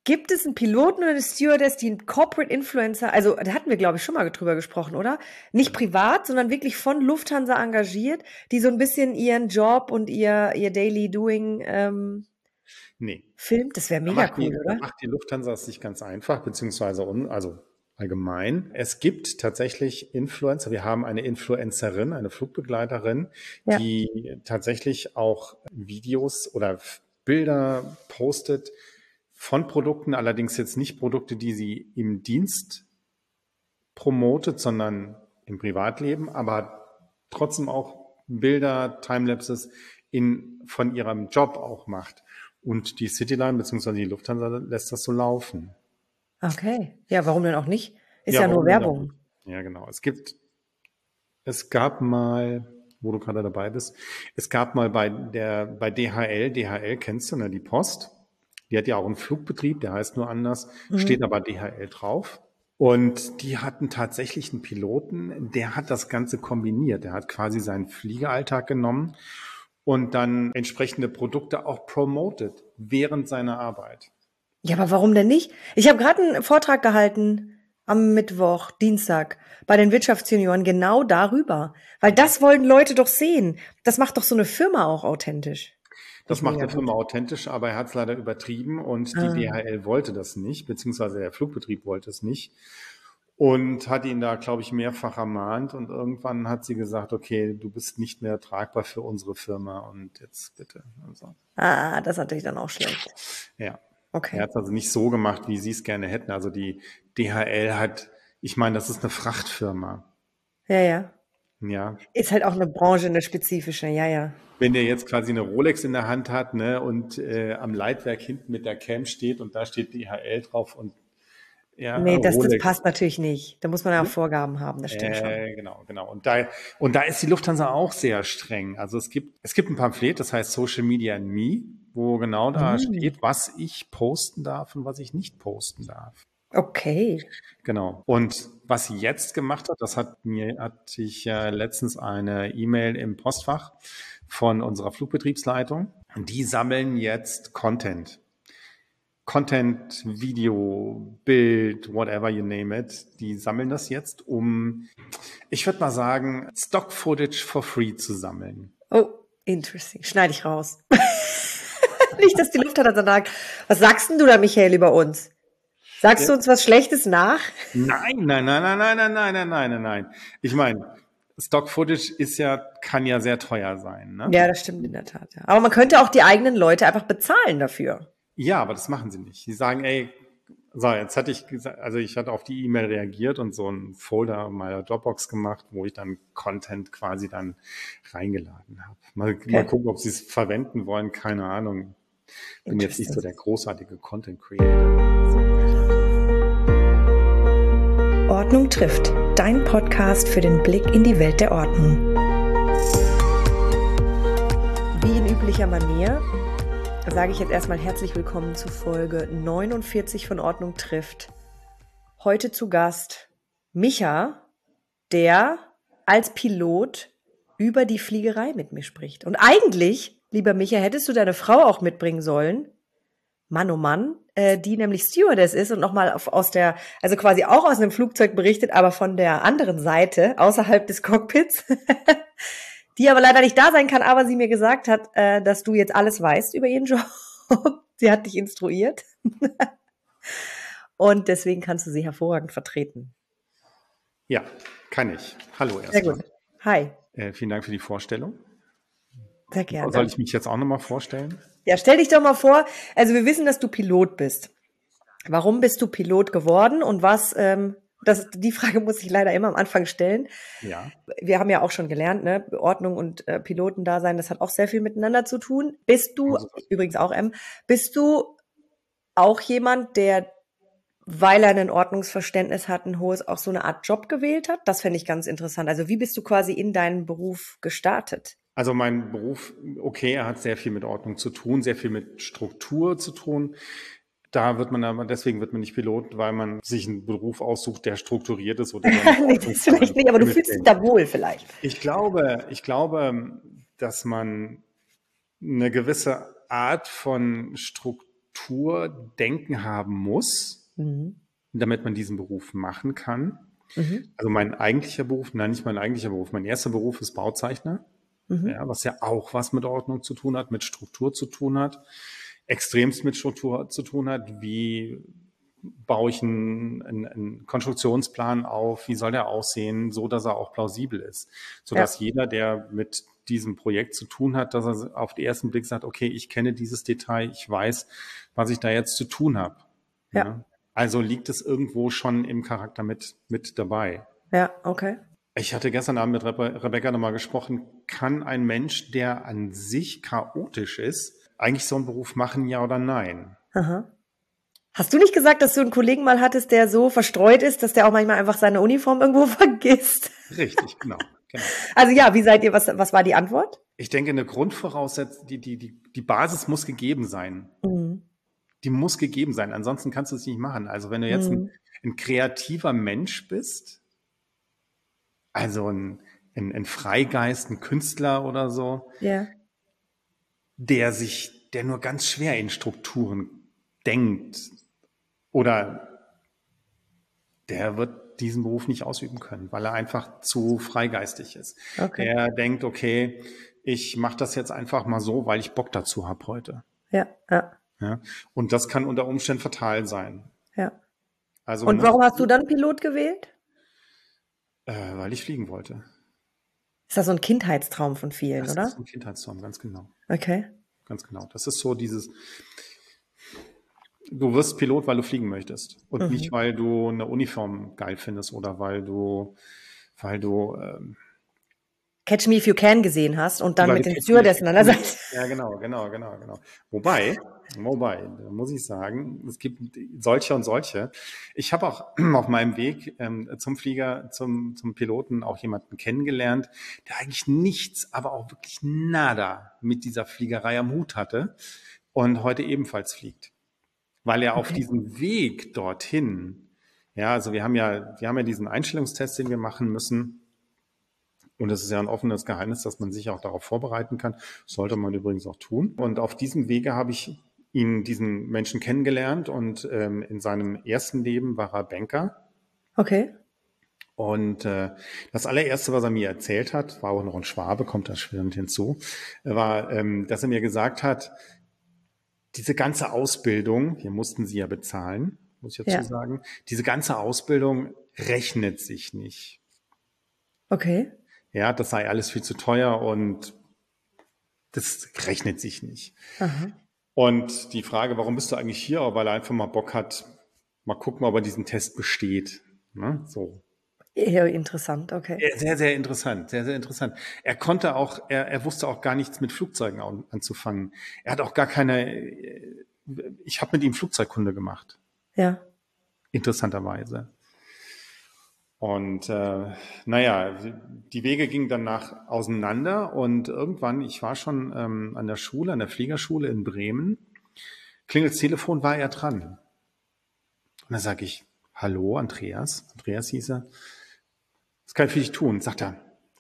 Gibt es einen Piloten oder eine Stewardess, die einen Corporate Influencer, also da hatten wir, glaube ich, schon mal drüber gesprochen, oder? Nicht privat, sondern wirklich von Lufthansa engagiert, die so ein bisschen ihren Job und ihr Daily Doing Nee. filmt? Das wäre mega cool, Da oder? macht die Lufthansa es sich ganz einfach, beziehungsweise also allgemein. Es gibt tatsächlich Influencer. Wir haben eine Influencerin, eine Flugbegleiterin, Ja. die tatsächlich auch Videos oder Bilder postet von Produkten, allerdings jetzt nicht Produkte, die sie im Dienst promotet, sondern im Privatleben, aber trotzdem auch Bilder, Timelapses von ihrem Job auch macht. Und die Cityline bzw. die Lufthansa lässt das so laufen. Okay. Ja, warum denn auch nicht? Ist Ja, ja nur warum denn auch Werbung. nicht? Ja, genau. Es gab mal, wo du gerade dabei bist, es gab mal bei DHL kennst du, ne, die Post. Die hat ja auch einen Flugbetrieb, der heißt nur anders, steht Mhm. aber DHL drauf. Und die hatten tatsächlich einen Piloten, der hat das Ganze kombiniert. Der hat quasi seinen Fliegeralltag genommen und dann entsprechende Produkte auch promoted während seiner Arbeit. Ja, aber warum denn nicht? Ich habe gerade einen Vortrag gehalten am Mittwoch, Dienstag bei den Wirtschaftsjunioren genau darüber, weil das wollen Leute doch sehen. Das macht doch so eine Firma auch authentisch. Finde Das ich macht mega der gut. Firma authentisch, aber er hat es leider übertrieben und die Ah. DHL wollte das nicht, beziehungsweise der Flugbetrieb wollte es nicht und hat ihn da, glaube ich, mehrfach ermahnt und irgendwann hat sie gesagt, okay, du bist nicht mehr tragbar für unsere Firma und jetzt bitte. Also, Ah, das ist natürlich dann auch schlecht. ja. Er Okay. hat es also nicht so gemacht, wie sie es gerne hätten. Also die DHL ich meine, das ist eine Frachtfirma. Ja, ja. Ja, Ist halt auch eine Branche, eine spezifische. Ja, ja. wenn der jetzt quasi eine Rolex in der Hand hat, ne, und am Leitwerk hinten mit der Cam steht und da steht DHL drauf und ja, Nee, das Rolex. passt natürlich nicht. Da muss man ja auch Vorgaben haben, das stimmt schon. Genau. Und da ist die Lufthansa auch sehr streng. Also es gibt ein Pamphlet, das heißt Social Media and Me, wo genau da Mhm. steht, was ich posten darf und was ich nicht posten darf. Okay. Genau. Und was sie jetzt gemacht hat, hatte ich letztens eine E-Mail im Postfach von unserer Flugbetriebsleitung. Und die sammeln jetzt Content. Content, Video, Bild, whatever you name it. Die sammeln das jetzt, ich würde mal sagen, Stock Footage for free zu sammeln. Oh, interesting. Schneide ich raus. Nicht, dass die Lufthansa dann sagt, was sagst denn du da, Michael, über uns? Sagst du uns was Schlechtes nach? Nein. Ich meine, Stock Footage kann ja sehr teuer sein, ne? Ja, das stimmt in der Tat. Ja. Aber man könnte auch die eigenen Leute einfach bezahlen dafür. Ja, aber das machen sie nicht. Die sagen, ey, so, jetzt hatte ich gesagt, also ich hatte auf die E-Mail reagiert und so einen Folder in meiner Dropbox gemacht, wo ich dann Content quasi dann reingeladen habe. Mal Okay. gucken, ob sie es verwenden wollen, keine Ahnung. Bin jetzt nicht so Interesting. der großartige Content Creator. Ordnung trifft. Dein Podcast für den Blick in die Welt der Ordnung. Wie in üblicher Manier sage ich jetzt erstmal herzlich willkommen zu Folge 49 von Ordnung trifft. Heute zu Gast Micha, der als Pilot über die Fliegerei mit mir spricht. Und eigentlich, lieber Micha, hättest du deine Frau auch mitbringen sollen. Mann, oh Mann, die nämlich Stewardess ist und nochmal also quasi auch aus einem Flugzeug berichtet, aber von der anderen Seite, außerhalb des Cockpits, die aber leider nicht da sein kann, aber sie mir gesagt hat, dass du jetzt alles weißt über ihren Job. Sie hat dich instruiert. Und deswegen kannst du sie hervorragend vertreten. Ja, kann ich. Hallo Sehr erstmal. gut. Hi. Vielen Dank für die Vorstellung. Sehr gerne. Soll ich mich jetzt auch nochmal vorstellen? Ja, stell dich doch mal vor, also wir wissen, dass du Pilot bist. Warum bist du Pilot geworden und die Frage muss ich leider immer am Anfang stellen. Ja. Wir haben ja auch schon gelernt, ne, Ordnung und Pilotendasein, das hat auch sehr viel miteinander zu tun. Bist du, übrigens auch bist du auch jemand, der, weil er ein Ordnungsverständnis hat, auch so eine Art Job gewählt hat? Das fände ich ganz interessant. Also wie bist du quasi in deinen Beruf gestartet? Also mein Beruf, okay, er hat sehr viel mit Ordnung zu tun, sehr viel mit Struktur zu tun. Deswegen wird man nicht Pilot, weil man sich einen Beruf aussucht, der strukturiert ist oder Nee, das vielleicht nicht, aber du fühlst dich da wohl vielleicht. Ich glaube, dass man eine gewisse Art von Struktur Strukturdenken haben muss, damit man diesen Beruf machen kann. Also mein eigentlicher Beruf, nein, nicht mein eigentlicher Beruf, mein erster Beruf ist Bauzeichner, ja, was ja auch was mit Ordnung zu tun hat, mit Struktur zu tun hat, extremst mit Struktur zu tun hat. Wie baue ich einen Konstruktionsplan auf? Wie soll der aussehen, so dass er auch plausibel ist? Sodass jeder, der mit diesem Projekt zu tun hat, dass er auf den ersten Blick sagt, okay, ich kenne dieses Detail, ich weiß, was ich da jetzt zu tun habe. Ja. Also liegt es irgendwo schon im Charakter mit dabei. Ja, okay. Ich hatte gestern Abend mit Rebecca nochmal gesprochen, kann ein Mensch, der an sich chaotisch ist, eigentlich so einen Beruf machen, ja oder nein? Aha. Hast du nicht gesagt, dass du einen Kollegen mal hattest, der so verstreut ist, dass der auch manchmal einfach seine Uniform irgendwo vergisst? Richtig, genau. Also ja, wie seid ihr, was war die Antwort? Ich denke, eine Grundvoraussetzung, die Basis muss gegeben sein. Die muss gegeben sein, ansonsten kannst du es nicht machen. Also wenn du jetzt ein kreativer Mensch bist, also ein Freigeist, ein Künstler oder so, der nur ganz schwer in Strukturen denkt, oder der wird diesen Beruf nicht ausüben können, weil er einfach zu freigeistig ist. Okay. Er denkt, okay, ich mache das jetzt einfach mal so, weil ich Bock dazu habe heute. Ja. Und das kann unter Umständen fatal sein. Ja. Also, und warum hast du dann Pilot gewählt? Weil ich fliegen wollte. Ist das so ein Kindheitstraum von vielen, oder? Das ist ein Kindheitstraum, ganz genau. Okay. Ganz genau. Das ist so dieses, du wirst Pilot, weil du fliegen möchtest und nicht, weil du eine Uniform geil findest oder weil du Catch Me If You Can gesehen hast und dann mit den Stewardessen an der Seite. Ja, genau. Wobei, da muss ich sagen, es gibt solche und solche. Ich habe auch auf meinem Weg zum Flieger, zum Piloten auch jemanden kennengelernt, der eigentlich nichts, aber auch wirklich nada mit dieser Fliegerei am Hut hatte und heute ebenfalls fliegt. Weil er auf diesem Weg dorthin, ja, also wir haben ja diesen Einstellungstest, den wir machen müssen. Und es ist ja ein offenes Geheimnis, dass man sich auch darauf vorbereiten kann. Das sollte man übrigens auch tun. Und auf diesem Wege habe ich diesen Menschen kennengelernt und in seinem ersten Leben war er Banker. Okay. Und das allererste, was er mir erzählt hat, war auch noch ein Schwabe, kommt da schwirrend hinzu, war, dass er mir gesagt hat, diese ganze Ausbildung, wir mussten sie ja bezahlen, muss ich dazu sagen, diese ganze Ausbildung rechnet sich nicht. Okay. Ja, das sei alles viel zu teuer und das rechnet sich nicht. Aha. Und die Frage, warum bist du eigentlich hier? Weil er einfach mal Bock hat, mal gucken, ob er diesen Test besteht. Ne? So. Eher interessant, okay. Sehr, sehr interessant, sehr, sehr interessant. Er konnte auch, er wusste auch gar nichts mit Flugzeugen anzufangen. Er hat auch gar ich habe mit ihm Flugzeugkunde gemacht. Ja. Interessanterweise. Und die Wege gingen danach auseinander und irgendwann, ich war schon an der Fliegerschule in Bremen, klingelt das Telefon, war er dran. Und dann sage ich, hallo Andreas hieß er, was kann ich für dich tun? Sagt er,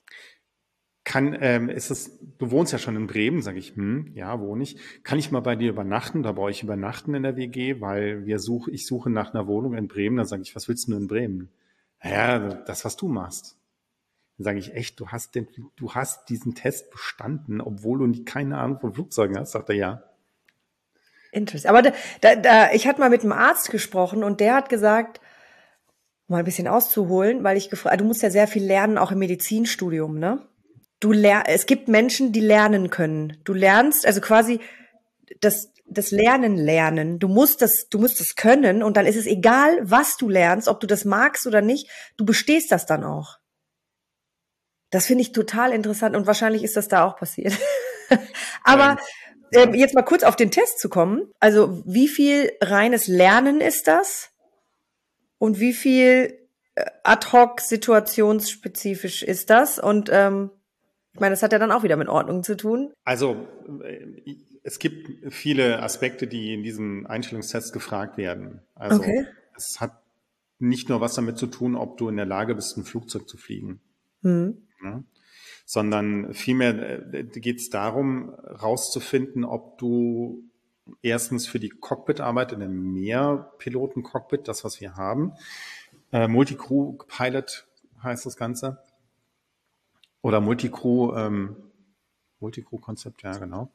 du wohnst ja schon in Bremen, sage ich, ja, wohne ich. Kann ich mal bei dir übernachten? Da brauche ich übernachten in der WG, weil ich suche nach einer Wohnung in Bremen. Da sage ich, was willst du denn in Bremen? Ja, das, was du machst. Dann sage ich, echt, du hast diesen Test bestanden, obwohl du keine Ahnung von Flugzeugen hast? Sagt er, ja. Interessant. Aber ich hatte mal mit einem Arzt gesprochen und der hat gesagt, mal ein bisschen auszuholen, weil du musst ja sehr viel lernen, auch im Medizinstudium, ne? Es gibt Menschen, die lernen können. Du lernst, also quasi das Lernen. Du musst das können und dann ist es egal, was du lernst, ob du das magst oder nicht, du bestehst das dann auch. Das finde ich total interessant und wahrscheinlich ist das da auch passiert. Aber jetzt mal kurz auf den Test zu kommen. Also wie viel reines Lernen ist das? Und wie viel ad-hoc situationsspezifisch ist das? Und ich meine, das hat ja dann auch wieder mit Ordnung zu tun. Also es gibt viele Aspekte, die in diesem Einstellungstest gefragt werden. Also es hat nicht nur was damit zu tun, ob du in der Lage bist, ein Flugzeug zu fliegen, ja? Sondern vielmehr geht es darum, rauszufinden, ob du Erstens für die Cockpit-Arbeit in einem Mehrpiloten-Cockpit, das, was wir haben. Multicrew-Pilot heißt das Ganze. Oder Multicrew-Konzept, ja, genau.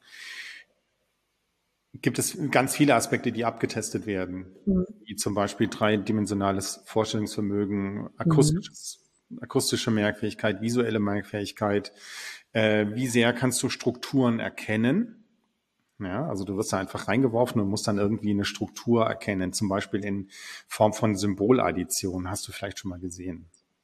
Gibt es ganz viele Aspekte, die abgetestet werden, wie zum Beispiel dreidimensionales Vorstellungsvermögen, akustische Merkfähigkeit, visuelle Merkfähigkeit. Wie sehr kannst du Strukturen erkennen? Ja, also du wirst da einfach reingeworfen und musst dann irgendwie eine Struktur erkennen, zum Beispiel in Form von Symboladdition, hast du vielleicht schon mal gesehen.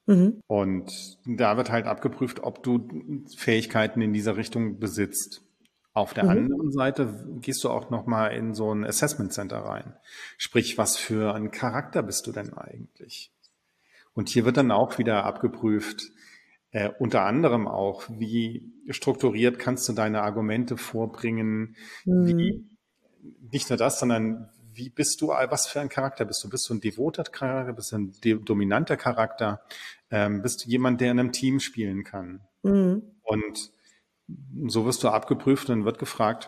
Und da wird halt abgeprüft, ob du Fähigkeiten in dieser Richtung besitzt. Auf der anderen Seite gehst du auch nochmal in so ein Assessment Center rein. Sprich, was für ein Charakter bist du denn eigentlich? Und hier wird dann auch wieder abgeprüft, unter anderem auch, wie strukturiert kannst du deine Argumente vorbringen, wie, nicht nur das, sondern wie bist du, was für ein Charakter bist du? Bist du ein devoter Charakter, bist du ein dominanter Charakter, bist du jemand, der in einem Team spielen kann? Und so wirst du abgeprüft und wird gefragt,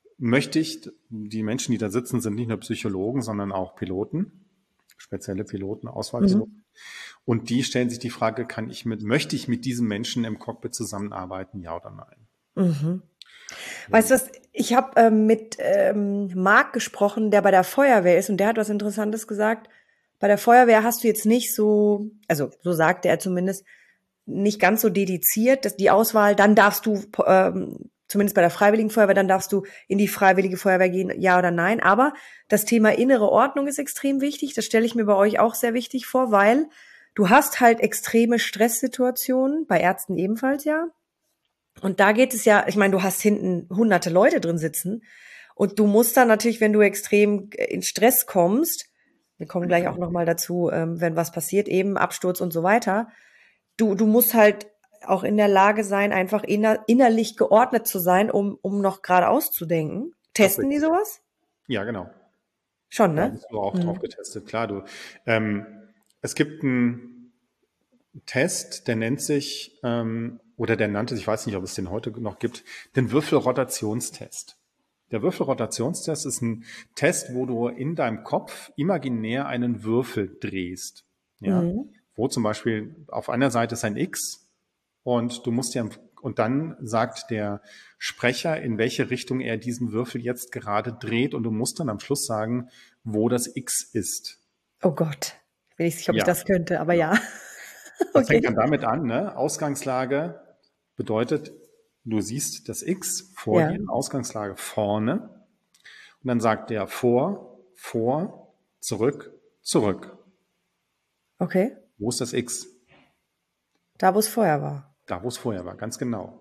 die Menschen, die da sitzen, sind nicht nur Psychologen, sondern auch Piloten, spezielle Piloten, Auswahlpiloten. Und die stellen sich die Frage, möchte ich mit diesem Menschen im Cockpit zusammenarbeiten, ja oder nein? Weißt du was, ich habe mit Marc gesprochen, der bei der Feuerwehr ist, und der hat was Interessantes gesagt. Bei der Feuerwehr hast du jetzt nicht so, also so sagte er zumindest, nicht ganz so dediziert, dass die Auswahl, dann darfst du, zumindest bei der Freiwilligen Feuerwehr, dann darfst du in die Freiwillige Feuerwehr gehen, ja oder nein. Aber das Thema innere Ordnung ist extrem wichtig. Das stelle ich mir bei euch auch sehr wichtig vor, weil du hast halt extreme Stresssituationen, bei Ärzten ebenfalls ja. Und da geht es ja, ich meine, du hast hinten hunderte Leute drin sitzen und du musst dann natürlich, wenn du extrem in Stress kommst, wir kommen gleich auch nochmal dazu, wenn was passiert, eben Absturz und so weiter, du musst halt auch in der Lage sein, einfach innerlich geordnet zu sein, um noch geradeaus zu denken. Testen die sowas? Ja, genau. Schon, Da ne? bist du auch drauf getestet. Klar, es gibt einen Test, der nennt sich, oder der nannte sich, ich weiß nicht, ob es den heute noch gibt, den Würfelrotationstest. Der Würfelrotationstest ist ein Test, wo du in deinem Kopf imaginär einen Würfel drehst. Ja, wo zum Beispiel auf einer Seite ist ein X und und dann sagt der Sprecher, in welche Richtung er diesen Würfel jetzt gerade dreht, und du musst dann am Schluss sagen, wo das X ist. Oh Gott, ich bin nicht sicher, ob ich Ja, das könnte, aber genau. ja. Das fängt Okay. dann damit an, ne? Ausgangslage bedeutet, du siehst das X vor Ja, dir, Ausgangslage vorne, und dann sagt der vor, zurück, zurück. okay. Wo ist das X? Da, wo es vorher war. Da, wo es vorher war, ganz genau.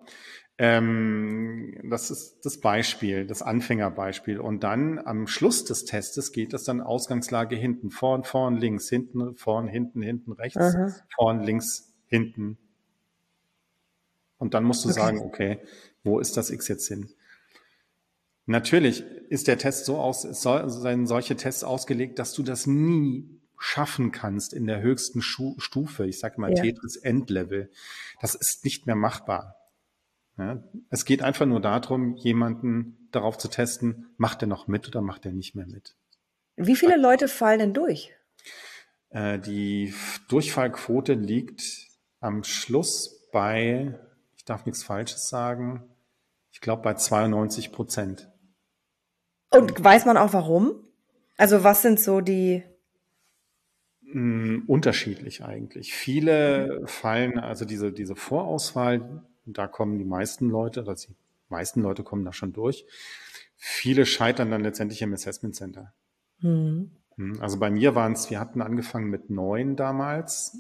Das ist das Beispiel, das Anfängerbeispiel. Und dann am Schluss des Testes geht es dann Ausgangslage hinten, vorn, links, hinten, vorn, hinten, rechts, Aha. vorn, links, hinten. Und dann musst du Okay. sagen, okay, wo ist das X jetzt hin? Natürlich ist der Test seien solche Tests ausgelegt, dass du das nie schaffen kannst in der höchsten Stufe. Ich sage mal Ja. Tetris Endlevel. Das ist nicht mehr machbar. Ja, es geht einfach nur darum, jemanden darauf zu testen, macht er noch mit oder macht er nicht mehr mit. Wie viele Leute fallen denn durch? Die Durchfallquote liegt am Schluss bei, ich darf nichts Falsches sagen, ich glaube bei 92%. Und weiß man auch warum? Also was sind so die... Unterschiedlich eigentlich. Viele fallen, also diese Vorauswahl, da kommen die meisten Leute, also die meisten Leute kommen da schon durch. Viele scheitern dann letztendlich im Assessment Center. Also bei mir wir hatten angefangen mit 9 damals.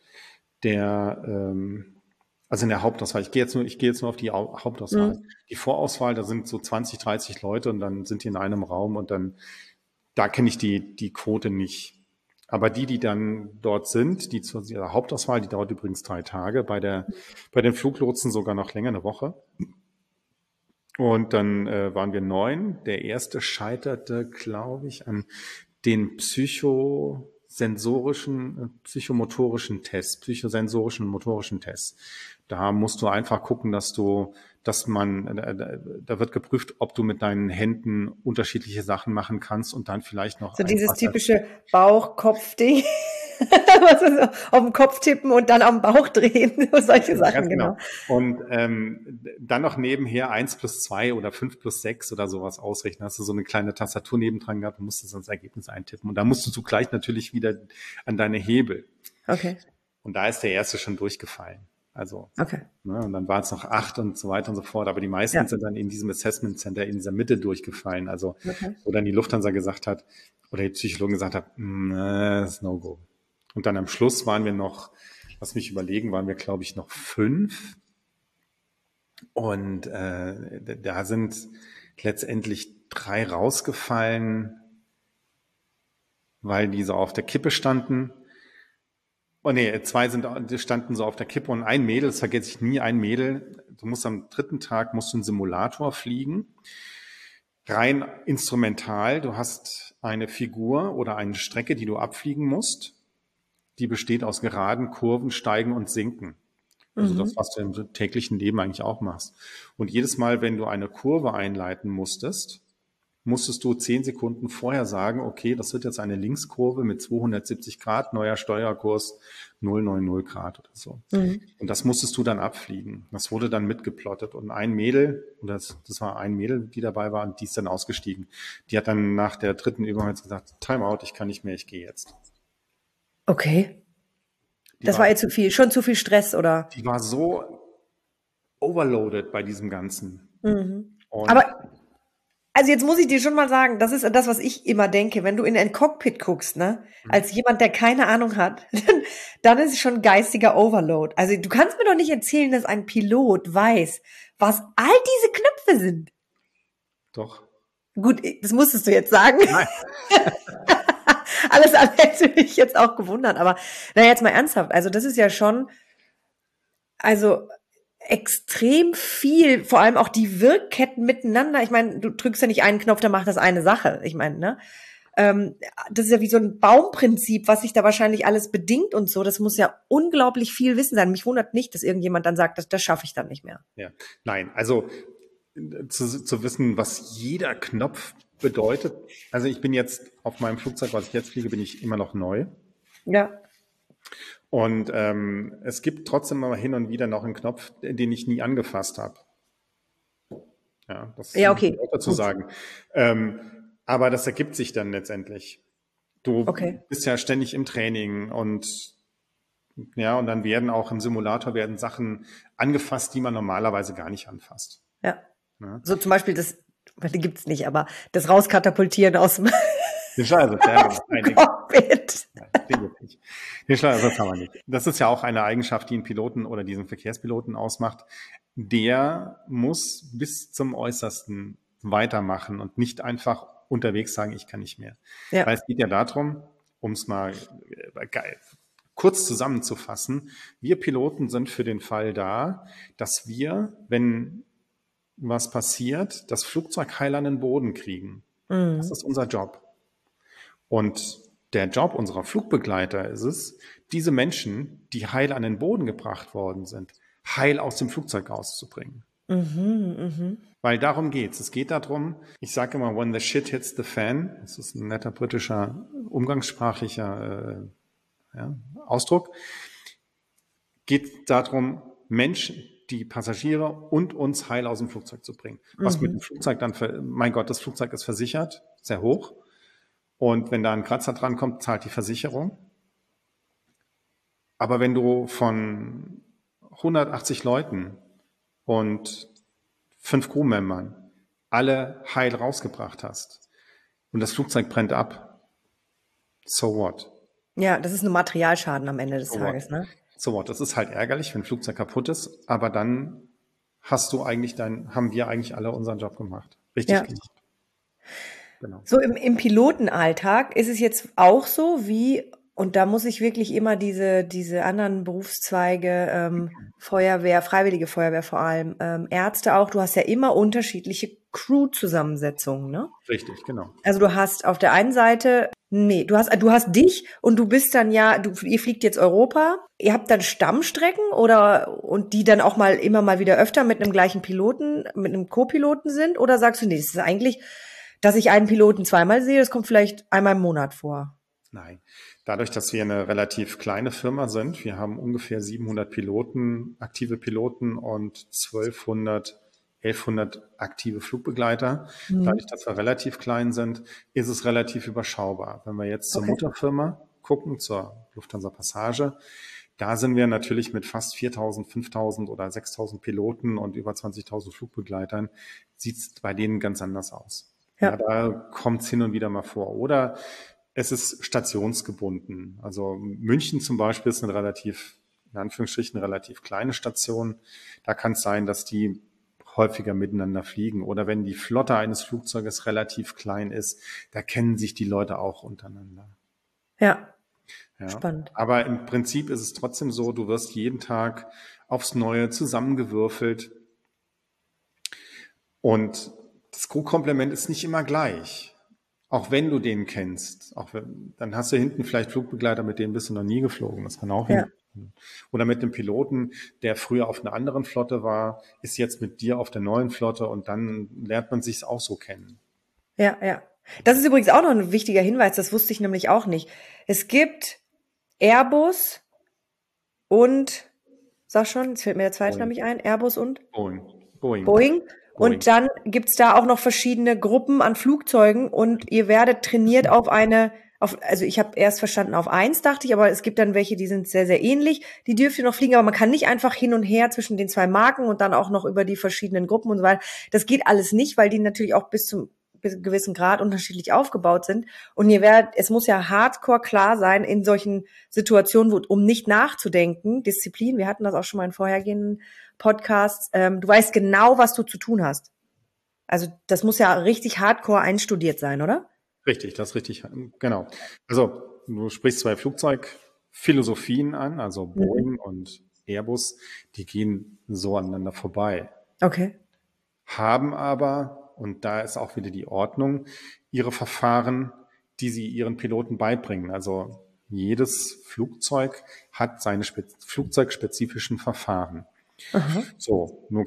Also in der Hauptauswahl, ich gehe jetzt nur auf die Hauptauswahl. Die Vorauswahl, da sind so 20, 30 Leute und dann sind die in einem Raum und da kenne ich die Quote nicht. Aber die dann dort sind, die zur Hauptauswahl, die dauert übrigens 3 Tage, bei den Fluglotsen sogar noch länger, eine Woche. Und dann waren wir 9. Der erste scheiterte, glaube ich, an den sensorischen, psychomotorischen Tests, psychosensorischen und motorischen Tests. Da musst du einfach gucken, da wird geprüft, ob du mit deinen Händen unterschiedliche Sachen machen kannst und dann vielleicht noch So dieses einfach typische Bauch-Kopf-Ding. Was ist so, auf den Kopf tippen und dann am Bauch drehen. Solche Sachen, ganz genau. Und dann noch nebenher 1+2 oder 5+6 oder sowas ausrechnen. Hast du so eine kleine Tastatur nebendran gehabt und musstest dann das Ergebnis eintippen. Und da musstest du gleich natürlich wieder an deine Hebel. Okay. Und da ist der erste schon durchgefallen. Also, Okay. ne, und dann waren es noch 8 und so weiter und so fort. Aber die meisten sind dann in diesem Assessment Center in dieser Mitte durchgefallen. Also, wo dann die Lufthansa gesagt hat, oder die Psychologen gesagt haben, das ist no go. Und dann am Schluss waren wir noch, lass mich überlegen, waren wir, glaube ich, noch 5. Und da sind letztendlich 3 rausgefallen, weil die so auf der Kippe standen. Oh nee, 2 standen so auf der Kippe und ein Mädel, das vergesse ich nie, ein Mädel, du musst am 3. Tag einen Simulator fliegen. Rein instrumental, du hast eine Figur oder eine Strecke, die du abfliegen musst. Die besteht aus Geraden, Kurven, Steigen und Sinken. Also das, was du im täglichen Leben eigentlich auch machst. Und jedes Mal, wenn du eine Kurve einleiten musstest du 10 Sekunden vorher sagen, okay, das wird jetzt eine Linkskurve mit 270 Grad, neuer Steuerkurs 090 Grad oder so. Und das musstest du dann abfliegen. Das wurde dann mitgeplottet. Und ein Mädel, oder das war ein Mädel, die dabei war, und die ist dann ausgestiegen. Die hat dann nach der 3. Übung jetzt gesagt, Timeout, ich kann nicht mehr, ich gehe jetzt. Okay. Das war ihr zu viel, schon zu viel Stress, oder? Die war so overloaded bei diesem Ganzen. Aber, also jetzt muss ich dir schon mal sagen, das ist das, was ich immer denke, wenn du in ein Cockpit guckst, ne, als jemand, der keine Ahnung hat, dann ist es schon geistiger Overload. Also du kannst mir doch nicht erzählen, dass ein Pilot weiß, was all diese Knöpfe sind. Doch. Gut, das musstest du jetzt sagen. Nein. Alles andere hätte mich jetzt auch gewundert, aber na jetzt mal ernsthaft, also das ist ja schon, also extrem viel, vor allem auch die Wirkketten miteinander. Ich meine, du drückst ja nicht einen Knopf, dann macht das eine Sache. Ich meine, ne? Das ist ja wie so ein Baumprinzip, was sich da wahrscheinlich alles bedingt und so. Das muss ja unglaublich viel Wissen sein. Mich wundert nicht, dass irgendjemand dann sagt, das schaffe ich dann nicht mehr. Ja, nein, also zu wissen, was jeder Knopf bedeutet. Also ich bin jetzt auf meinem Flugzeug, was ich jetzt fliege, bin ich immer noch neu. Ja. Und es gibt trotzdem aber hin und wieder noch einen Knopf, den ich nie angefasst habe. Ja, das Ja, okay. muss ich auch dazu sagen. Aber das ergibt sich dann letztendlich. Du bist ja ständig im Training und ja, und dann werden auch im Simulator Sachen angefasst, die man normalerweise gar nicht anfasst. Ja. So zum Beispiel die gibt's nicht, aber das Rauskatapultieren aus dem den Schleiersitz, ja, Cockpit. Den Schleiersitz haben wir nicht. Das ist ja auch eine Eigenschaft, die einen Piloten oder diesen Verkehrspiloten ausmacht. Der muss bis zum Äußersten weitermachen und nicht einfach unterwegs sagen, ich kann nicht mehr. Ja. Weil es geht ja darum, um es mal kurz zusammenzufassen, wir Piloten sind für den Fall da, dass wir, wenn was passiert, das Flugzeug heil an den Boden kriegen. Das ist unser Job. Und der Job unserer Flugbegleiter ist es, diese Menschen, die heil an den Boden gebracht worden sind, heil aus dem Flugzeug rauszubringen. Weil darum geht's. Es geht darum, ich sage immer, when the shit hits the fan, das ist ein netter britischer, umgangssprachlicher Ausdruck, geht darum, Menschen, die Passagiere und uns heil aus dem Flugzeug zu bringen. Was mit dem Flugzeug dann, mein Gott, das Flugzeug ist versichert, sehr hoch. Und wenn da ein Kratzer dran kommt, zahlt die Versicherung. Aber wenn du von 180 Leuten und 5 Crewmembern alle heil rausgebracht hast und das Flugzeug brennt ab, so what? Ja, das ist ein Materialschaden am Ende des Tages, ne? So what? Das ist halt ärgerlich, wenn ein Flugzeug kaputt ist, aber dann haben wir eigentlich alle unseren Job gemacht. Richtig gemacht. Genau. So im Pilotenalltag ist es jetzt auch so wie, und da muss ich wirklich immer diese anderen Berufszweige, Feuerwehr, Freiwillige Feuerwehr vor allem, Ärzte auch, du hast ja immer unterschiedliche Crew-Zusammensetzung, ne? Richtig, genau. Also du hast auf der einen Seite, du hast dich und du bist dann ihr fliegt jetzt Europa. Ihr habt dann Stammstrecken und die dann auch immer mal wieder öfter mit einem gleichen Piloten, mit einem Co-Piloten sind? Oder sagst du, nee, das ist eigentlich, dass ich einen Piloten zweimal sehe, das kommt vielleicht einmal im Monat vor? Nein. Dadurch, dass wir eine relativ kleine Firma sind, wir haben ungefähr 700 Piloten, aktive Piloten und 1100 aktive Flugbegleiter. Dadurch, dass wir relativ klein sind, ist es relativ überschaubar. Wenn wir jetzt zur Okay. Mutterfirma gucken, zur Lufthansa Passage, da sind wir natürlich mit fast 4.000, 5.000 oder 6.000 Piloten und über 20.000 Flugbegleitern, sieht es bei denen ganz anders aus. Ja. Ja, da kommt es hin und wieder mal vor. Oder es ist stationsgebunden. Also München zum Beispiel ist eine in Anführungsstrichen, relativ kleine Station. Da kann es sein, dass die häufiger miteinander fliegen. Oder wenn die Flotte eines Flugzeuges relativ klein ist, da kennen sich die Leute auch untereinander. Ja, Ja. spannend. Aber im Prinzip ist es trotzdem so, du wirst jeden Tag aufs Neue zusammengewürfelt. Und das Crew-Komplement ist nicht immer gleich. Auch wenn du den kennst, dann hast du hinten vielleicht Flugbegleiter, mit denen bist du noch nie geflogen. Das kann auch Ja. hin. Oder mit dem Piloten, der früher auf einer anderen Flotte war, ist jetzt mit dir auf der neuen Flotte und dann lernt man sich auch so kennen. Ja, ja. Das ist übrigens auch noch ein wichtiger Hinweis, das wusste ich nämlich auch nicht. Es gibt Airbus und, sag schon, jetzt fällt mir der zweite Boeing. nämlich ein, Airbus und Boeing. Und dann gibt's da auch noch verschiedene Gruppen an Flugzeugen und ihr werdet trainiert also ich habe erst verstanden auf eins, dachte ich, aber es gibt dann welche, die sind sehr, sehr ähnlich. Die dürft ihr noch fliegen, aber man kann nicht einfach hin und her zwischen den zwei Marken und dann auch noch über die verschiedenen Gruppen und so weiter. Das geht alles nicht, weil die natürlich auch bis einem gewissen Grad unterschiedlich aufgebaut sind. Und es muss ja hardcore klar sein in solchen Situationen, um nicht nachzudenken, Disziplin, wir hatten das auch schon mal in vorhergehenden Podcasts, du weißt genau, was du zu tun hast. Also das muss ja richtig hardcore einstudiert sein, oder? Richtig, das ist richtig, genau. Also du sprichst zwei Flugzeugphilosophien an, also Boeing und Airbus, die gehen so aneinander vorbei. Okay. Haben aber, und da ist auch wieder die Ordnung, ihre Verfahren, die sie ihren Piloten beibringen. Also jedes Flugzeug hat seine flugzeugspezifischen Verfahren. Aha. So, nun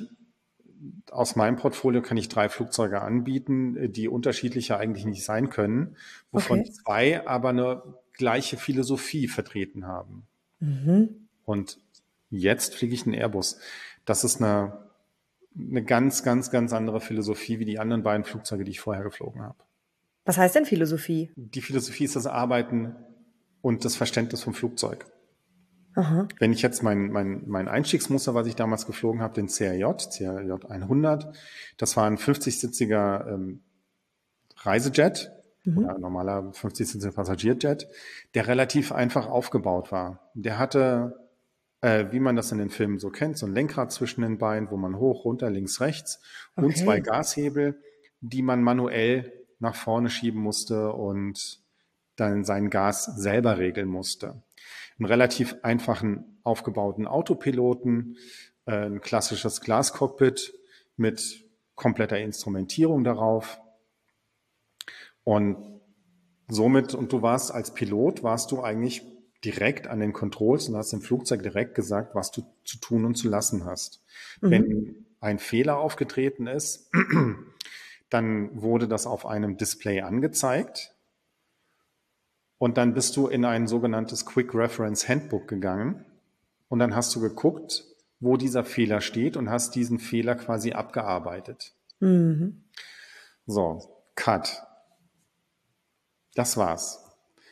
aus meinem Portfolio kann ich 3 Flugzeuge anbieten, die unterschiedlicher eigentlich nicht sein können, wovon Okay. 2 aber eine gleiche Philosophie vertreten haben. Und jetzt fliege ich einen Airbus. Das ist eine ganz, ganz, ganz andere Philosophie wie die anderen beiden Flugzeuge, die ich vorher geflogen habe. Was heißt denn Philosophie? Die Philosophie ist das Arbeiten und das Verständnis vom Flugzeug. Aha. Wenn ich jetzt mein Einstiegsmuster, was ich damals geflogen habe, den CRJ 100, das war ein 50-sitziger Reisejet oder normaler 50-sitziger Passagierjet, der relativ einfach aufgebaut war. Der hatte, wie man das in den Filmen so kennt, so ein Lenkrad zwischen den Beinen, wo man hoch, runter, links, rechts und Okay. 2 Gashebel, die man manuell nach vorne schieben musste und dann sein Gas selber regeln musste. Einen relativ einfachen aufgebauten Autopiloten, ein klassisches Glascockpit mit kompletter Instrumentierung darauf. Und somit, und du warst als Pilot, warst du eigentlich direkt an den Controls und hast dem Flugzeug direkt gesagt, was du zu tun und zu lassen hast. Wenn ein Fehler aufgetreten ist, dann wurde das auf einem Display angezeigt. Und dann bist du in ein sogenanntes Quick Reference Handbook gegangen und dann hast du geguckt, wo dieser Fehler steht und hast diesen Fehler quasi abgearbeitet. So, Cut. Das war's.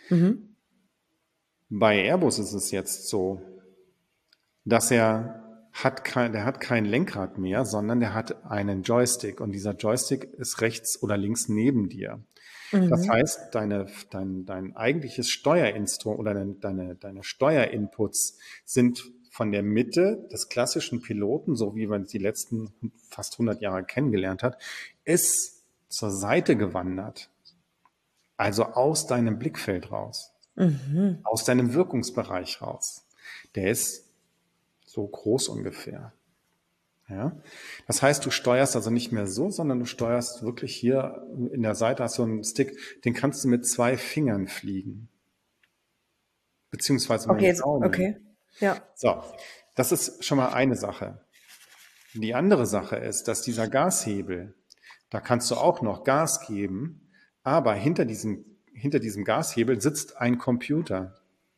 Bei Airbus ist es jetzt so, dass der hat kein Lenkrad mehr, sondern der hat einen Joystick und dieser Joystick ist rechts oder links neben dir. Das heißt, dein eigentliches Steuerinstrument oder deine Steuerinputs sind von der Mitte des klassischen Piloten, so wie man es die letzten fast 100 Jahre kennengelernt hat, ist zur Seite gewandert. Also aus deinem Blickfeld raus, aus deinem Wirkungsbereich raus. Der ist so groß ungefähr. Ja? Das heißt, du steuerst also nicht mehr so, sondern du steuerst wirklich hier in der Seite hast du einen Stick, den kannst du mit 2 Fingern fliegen, beziehungsweise mit dem Daumen. Okay. Ja. So, das ist schon mal eine Sache. Die andere Sache ist, dass dieser Gashebel, da kannst du auch noch Gas geben, aber hinter diesem Gashebel sitzt ein Computer.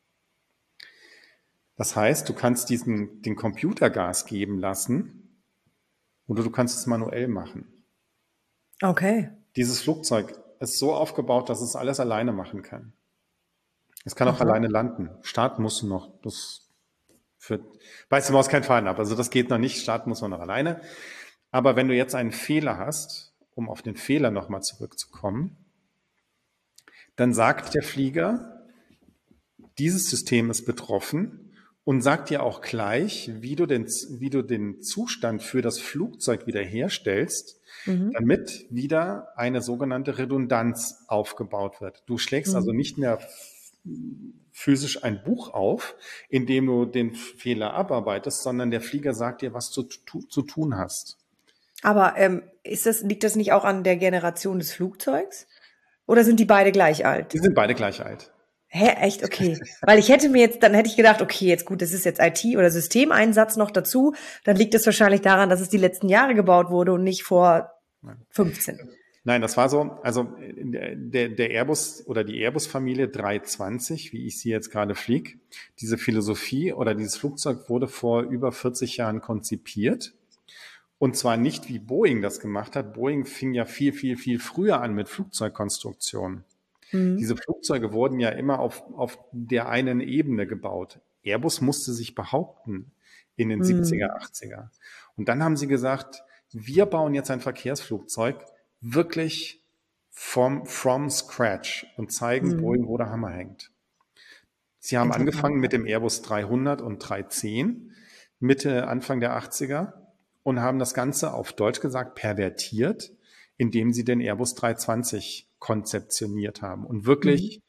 Das heißt, du kannst den Computer Gas geben lassen oder du kannst es manuell machen. Okay. Dieses Flugzeug ist so aufgebaut, dass es alles alleine machen kann. Es kann auch Aha. alleine landen. Starten musst du noch. Das beißt die Maus keinen Faden ab. Also das geht noch nicht. Starten muss man noch alleine. Aber wenn du jetzt einen Fehler hast, um auf den Fehler nochmal zurückzukommen, dann sagt der Flieger, dieses System ist betroffen und sagt dir auch gleich, wie du den Zustand für das Flugzeug wiederherstellst, damit wieder eine sogenannte Redundanz aufgebaut wird. Du schlägst also nicht mehr physisch ein Buch auf, in dem du den Fehler abarbeitest, sondern der Flieger sagt dir, was du zu tun hast. Aber liegt das nicht auch an der Generation des Flugzeugs? Oder sind die beide gleich alt? Die sind beide gleich alt. Hä, echt? Okay. Weil dann hätte ich gedacht, okay, jetzt gut, das ist jetzt IT- oder Systemeinsatz noch dazu. Dann liegt es wahrscheinlich daran, dass es die letzten Jahre gebaut wurde und nicht vor 15. Nein, das war so, also der Airbus oder die Airbus-Familie 320, wie ich sie jetzt gerade fliege, diese Philosophie oder dieses Flugzeug wurde vor über 40 Jahren konzipiert. Und zwar nicht, wie Boeing das gemacht hat. Boeing fing ja viel, viel, viel früher an mit Flugzeugkonstruktion. Diese Flugzeuge wurden ja immer auf der einen Ebene gebaut. Airbus musste sich behaupten in den 70er, 80er. Und dann haben sie gesagt, wir bauen jetzt ein Verkehrsflugzeug wirklich from scratch und zeigen Boeing, wo der Hammer hängt. Sie haben angefangen mit dem Airbus 300 und 310, Anfang der 80er und haben das Ganze auf Deutsch gesagt pervertiert, indem sie den Airbus 320 konzeptioniert haben. Und wirklich,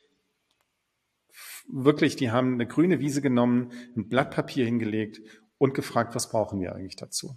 die haben eine grüne Wiese genommen, ein Blatt Papier hingelegt und gefragt, was brauchen wir eigentlich dazu?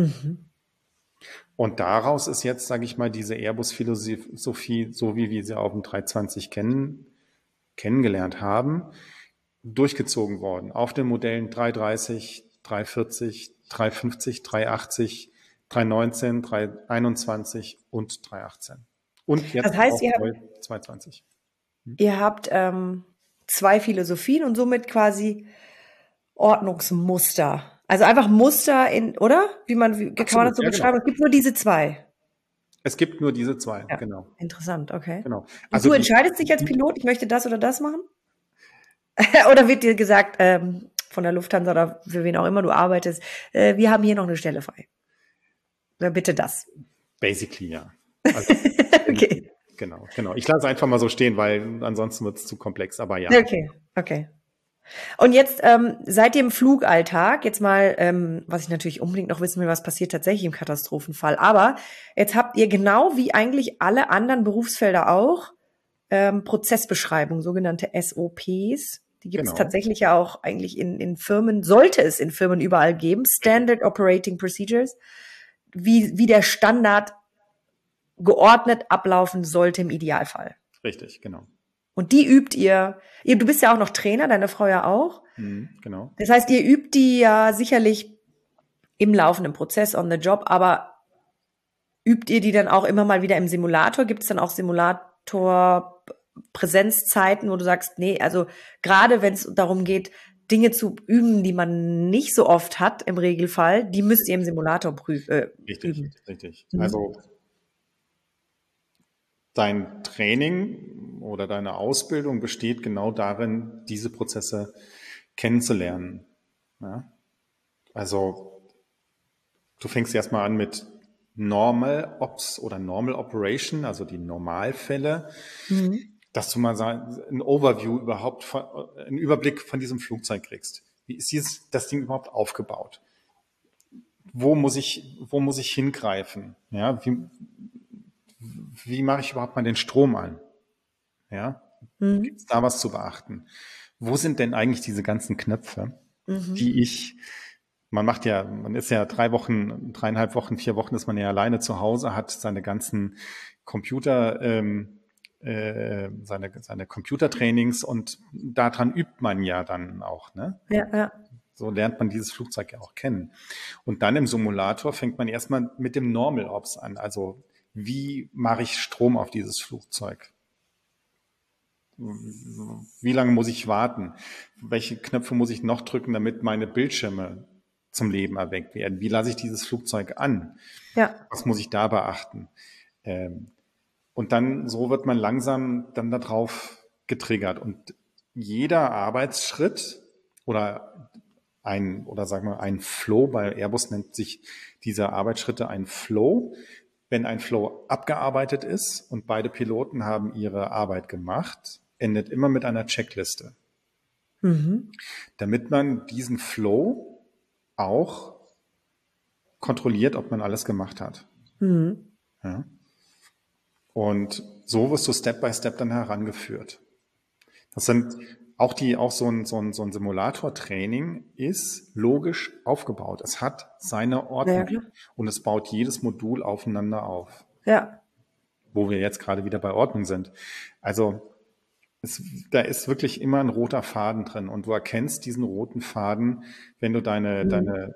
Und daraus ist jetzt, sage ich mal, diese Airbus-Philosophie, so wie wir sie auf dem 320 kennengelernt haben, durchgezogen worden. Auf den Modellen 330, 340, 350, 380, 319, 321 und 318. Und jetzt Das heißt, auch neu 220. Ihr habt 2 Philosophien und somit quasi Ordnungsmuster. Also einfach Muster oder? Kann man das so beschreiben? Genau. Es gibt nur diese 2. Es gibt nur diese 2, Ja. genau. Interessant, okay. Genau. Und Also du entscheidest dich als Pilot, ich möchte das oder das machen? Oder wird dir gesagt von der Lufthansa oder für wen auch immer du arbeitest, wir haben hier noch eine Stelle frei. Oder bitte das. Basically, ja. Also, Okay. Genau. Ich lasse es einfach mal so stehen, weil ansonsten wird es zu komplex, aber ja. Okay. Und jetzt seid ihr im Flugalltag, jetzt mal, was ich natürlich unbedingt noch wissen will, was passiert tatsächlich im Katastrophenfall, aber jetzt habt ihr genau wie eigentlich alle anderen Berufsfelder auch Prozessbeschreibung, sogenannte SOPs. Die gibt es tatsächlich ja auch eigentlich in Firmen, sollte es in Firmen überall geben, Standard Operating Procedures, wie der Standard geordnet ablaufen sollte im Idealfall. Richtig, genau. Und die übt ihr. Du bist ja auch noch Trainer, deine Frau ja auch. Genau. Das heißt, ihr übt die ja sicherlich im laufenden Prozess on the job, aber übt ihr die dann auch immer mal wieder im Simulator? Gibt es dann auch Simulator-Präsenzzeiten, wo du sagst, nee, also gerade wenn es darum geht, Dinge zu üben, die man nicht so oft hat im Regelfall, die müsst ihr im Simulator üben. Richtig. Also dein Training oder deine Ausbildung besteht genau darin, diese Prozesse kennenzulernen. Ja? Also du fängst erstmal an mit Normal Ops oder Normal Operation, also die Normalfälle, dass du mal ein Overview einen Überblick von diesem Flugzeug kriegst. Wie ist das Ding überhaupt aufgebaut? Wo muss ich hingreifen? Ja, wie mache ich überhaupt mal den Strom an? Ja, gibt es da was zu beachten? Wo sind denn eigentlich diese ganzen Knöpfe, die ich man ist ja 3 Wochen, 3,5 Wochen, 4 Wochen ist man ja alleine zu Hause, hat seine ganzen Computer, seine Computertrainings und daran übt man ja dann auch, ne? Ja, ja. So lernt man dieses Flugzeug ja auch kennen. Und dann im Simulator fängt man erstmal mit dem Normal Ops an. Also wie mache ich Strom auf dieses Flugzeug? Wie lange muss ich warten? Welche Knöpfe muss ich noch drücken, damit meine Bildschirme zum Leben erweckt werden? Wie lasse ich dieses Flugzeug an? Ja. Was muss ich da beachten? Und dann, so wird man langsam dann darauf getriggert. Und jeder Arbeitsschritt oder sagen wir ein Flow, bei Airbus nennt sich diese Arbeitsschritte ein Flow. Wenn ein Flow abgearbeitet ist und beide Piloten haben ihre Arbeit gemacht, endet immer mit einer Checkliste. Damit man diesen Flow auch kontrolliert, ob man alles gemacht hat. Ja. Und so wirst du Step by Step dann herangeführt. Das sind auch so ein Simulator-Training ist logisch aufgebaut. Es hat seine Ordnung klar. und es baut jedes Modul aufeinander auf. Ja. Wo wir jetzt gerade wieder bei Ordnung sind. Also da ist wirklich immer ein roter Faden drin und du erkennst diesen roten Faden, wenn du dein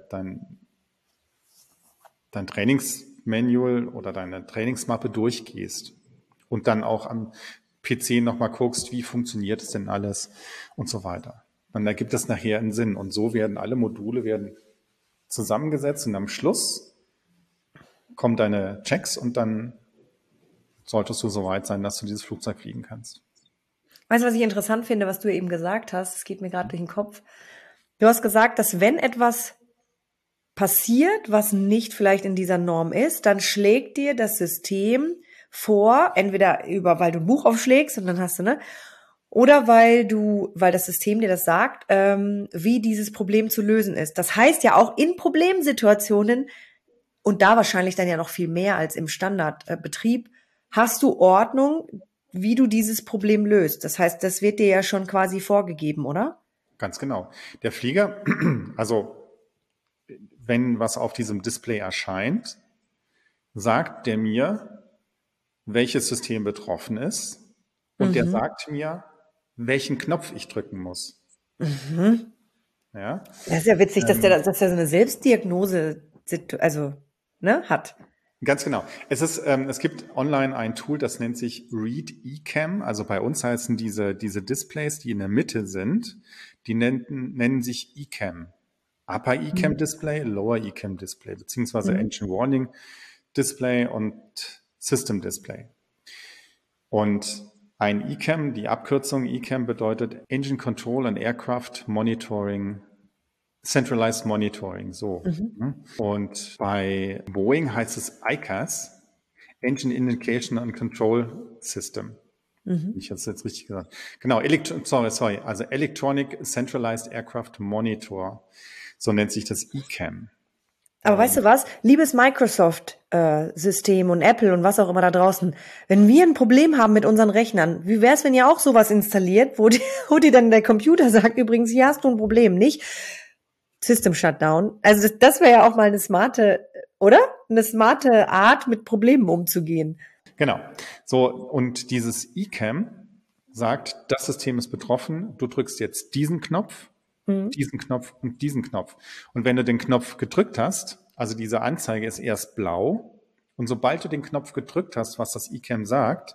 Trainingsmanual oder deine Trainingsmappe durchgehst und dann auch am PC nochmal guckst, wie funktioniert es denn alles und so weiter. Dann ergibt es nachher einen Sinn und so werden alle Module zusammengesetzt und am Schluss kommen deine Checks und dann solltest du so weit sein, dass du dieses Flugzeug fliegen kannst. Weißt du, was ich interessant finde, was du eben gesagt hast? Es geht mir gerade durch den Kopf. Du hast gesagt, dass wenn etwas passiert, was nicht vielleicht in dieser Norm ist, dann schlägt dir das System vor, entweder weil du ein Buch aufschlägst und dann hast du, ne? Oder weil das System dir das sagt, wie dieses Problem zu lösen ist. Das heißt ja auch in Problemsituationen und da wahrscheinlich dann ja noch viel mehr als im Standardbetrieb, hast du Ordnung, wie du dieses Problem löst. Das heißt, das wird dir ja schon quasi vorgegeben, oder? Ganz genau. Der Flieger, also wenn was auf diesem Display erscheint, sagt der mir, welches System betroffen ist und der sagt mir, welchen Knopf ich drücken muss. Ja? Das ist ja witzig, dass der so eine Selbstdiagnose hat. Ganz genau. Es gibt online ein Tool, das nennt sich Read eCam. Also bei uns heißen diese Displays, die in der Mitte sind, die nennen sich eCam. Upper eCam Display, Lower eCam Display, beziehungsweise Engine Warning Display und System Display. Und ein eCam, die Abkürzung eCam bedeutet Engine Control and Aircraft Monitoring, Centralized Monitoring, so. Und bei Boeing heißt es ICAS, Engine Indication and Control System. Ich habe es jetzt richtig gesagt. Genau, also Electronic Centralized Aircraft Monitor, so nennt sich das eCam. Aber weißt du was? Liebes Microsoft-System und Apple und was auch immer da draußen, wenn wir ein Problem haben mit unseren Rechnern, wie wäre es, wenn ihr auch sowas installiert, wo dir dann der Computer sagt, übrigens, hier hast du ein Problem, nicht System Shutdown. Also das wäre ja auch mal eine smarte, oder? Eine smarte Art, mit Problemen umzugehen. Genau. So, und dieses eCam sagt, das System ist betroffen, du drückst jetzt diesen Knopf, diesen Knopf und diesen Knopf. Und wenn du den Knopf gedrückt hast, also diese Anzeige ist erst blau, und sobald du den Knopf gedrückt hast, was das eCam sagt,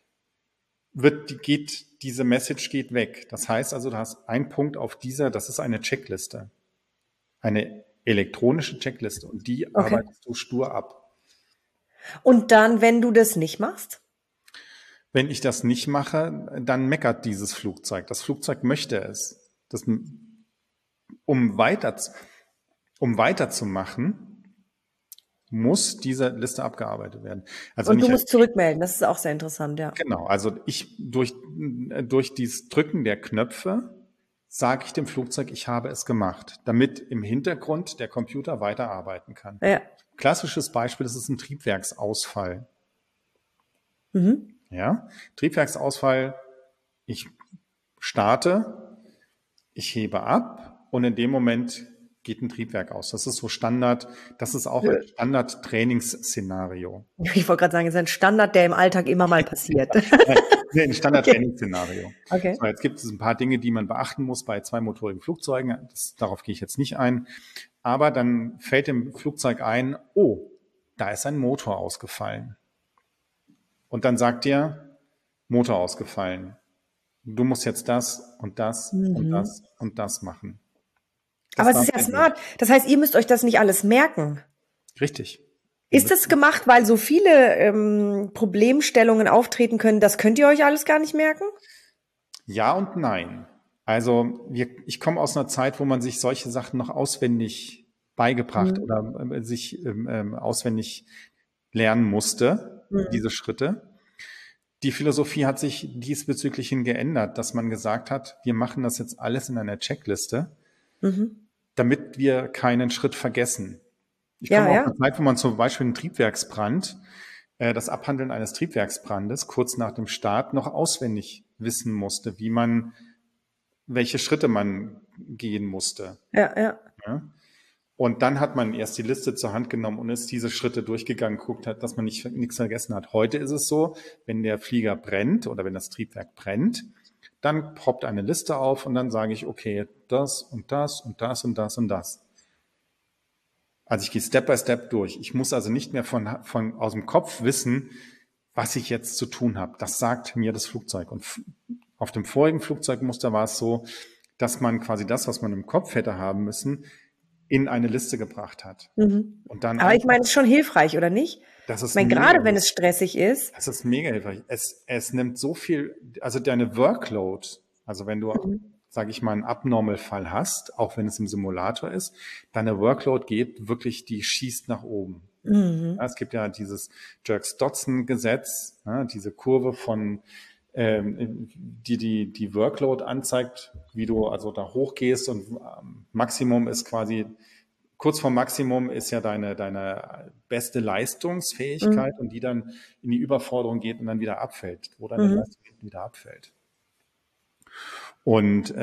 diese Message geht weg. Das heißt also, du hast einen Punkt auf das ist eine Checkliste. Eine elektronische Checkliste und die arbeitest du stur ab. Und dann, wenn du das nicht machst? Wenn ich das nicht mache, dann meckert dieses Flugzeug. Das Flugzeug möchte es. Um weiterzumachen, muss diese Liste abgearbeitet werden. Also und du musst zurückmelden, das ist auch sehr interessant, ja. Genau, also durch dieses Drücken der Knöpfe sage ich dem Flugzeug, ich habe es gemacht, damit im Hintergrund der Computer weiterarbeiten kann. Ja. Klassisches Beispiel, das ist ein Triebwerksausfall. Ja, Triebwerksausfall, ich starte, ich hebe ab und in dem Moment geht ein Triebwerk aus. Das ist so Standard, das ist auch ein Standard-Trainingsszenario. Ich wollte gerade sagen, es ist ein Standard, der im Alltag immer mal passiert. Ein Standard-Trainingsszenario. Okay. So, jetzt gibt es ein paar Dinge, die man beachten muss bei zweimotorigen Flugzeugen. Darauf gehe ich jetzt nicht ein. Aber dann fällt dem Flugzeug ein, oh, da ist ein Motor ausgefallen. Und dann sagt dir, Motor ausgefallen. Du musst jetzt das und das und das und das machen. Aber es ist ja smart. Das heißt, ihr müsst euch das nicht alles merken. Richtig. Ist das gemacht, weil so viele Problemstellungen auftreten können, das könnt ihr euch alles gar nicht merken? Ja und nein. Also ich komme aus einer Zeit, wo man sich solche Sachen noch auswendig beigebracht oder sich auswendig lernen musste, diese Schritte. Die Philosophie hat sich diesbezüglich hin geändert, dass man gesagt hat, wir machen das jetzt alles in einer Checkliste, damit wir keinen Schritt vergessen. Ich komme aus einer Zeit, wo man zum Beispiel einen Triebwerksbrand, das Abhandeln eines Triebwerksbrandes kurz nach dem Start noch auswendig wissen musste, welche Schritte man gehen musste. Ja. Und dann hat man erst die Liste zur Hand genommen und ist diese Schritte durchgegangen, guckt hat, dass man nichts vergessen hat. Heute ist es so, wenn der Flieger brennt oder wenn das Triebwerk brennt, dann poppt eine Liste auf und dann sage ich, okay, das und das und das und das und das. Also ich gehe Step by Step durch. Ich muss also nicht mehr aus dem Kopf wissen, was ich jetzt zu tun habe. Das sagt mir das Flugzeug. Und auf dem vorigen Flugzeugmuster war es so, dass man quasi das, was man im Kopf hätte haben müssen, in eine Liste gebracht hat. Und dann aber ich meine, es ist schon hilfreich, oder nicht? Das ist ich meine, gerade wenn es stressig ist. Das ist mega hilfreich. Es nimmt so viel, also deine Workload, also wenn du, sage ich mal, einen Abnormalfall hast, auch wenn es im Simulator ist, deine Workload geht wirklich, die schießt nach oben. Ja, es gibt ja dieses Jerks-Dodson-Gesetz, diese Kurve von die Workload anzeigt, wie du also da hochgehst und Maximum ist quasi, kurz vor Maximum ist ja deine beste Leistungsfähigkeit und die dann in die Überforderung geht und dann wieder abfällt, wo deine Leistung wieder abfällt. Und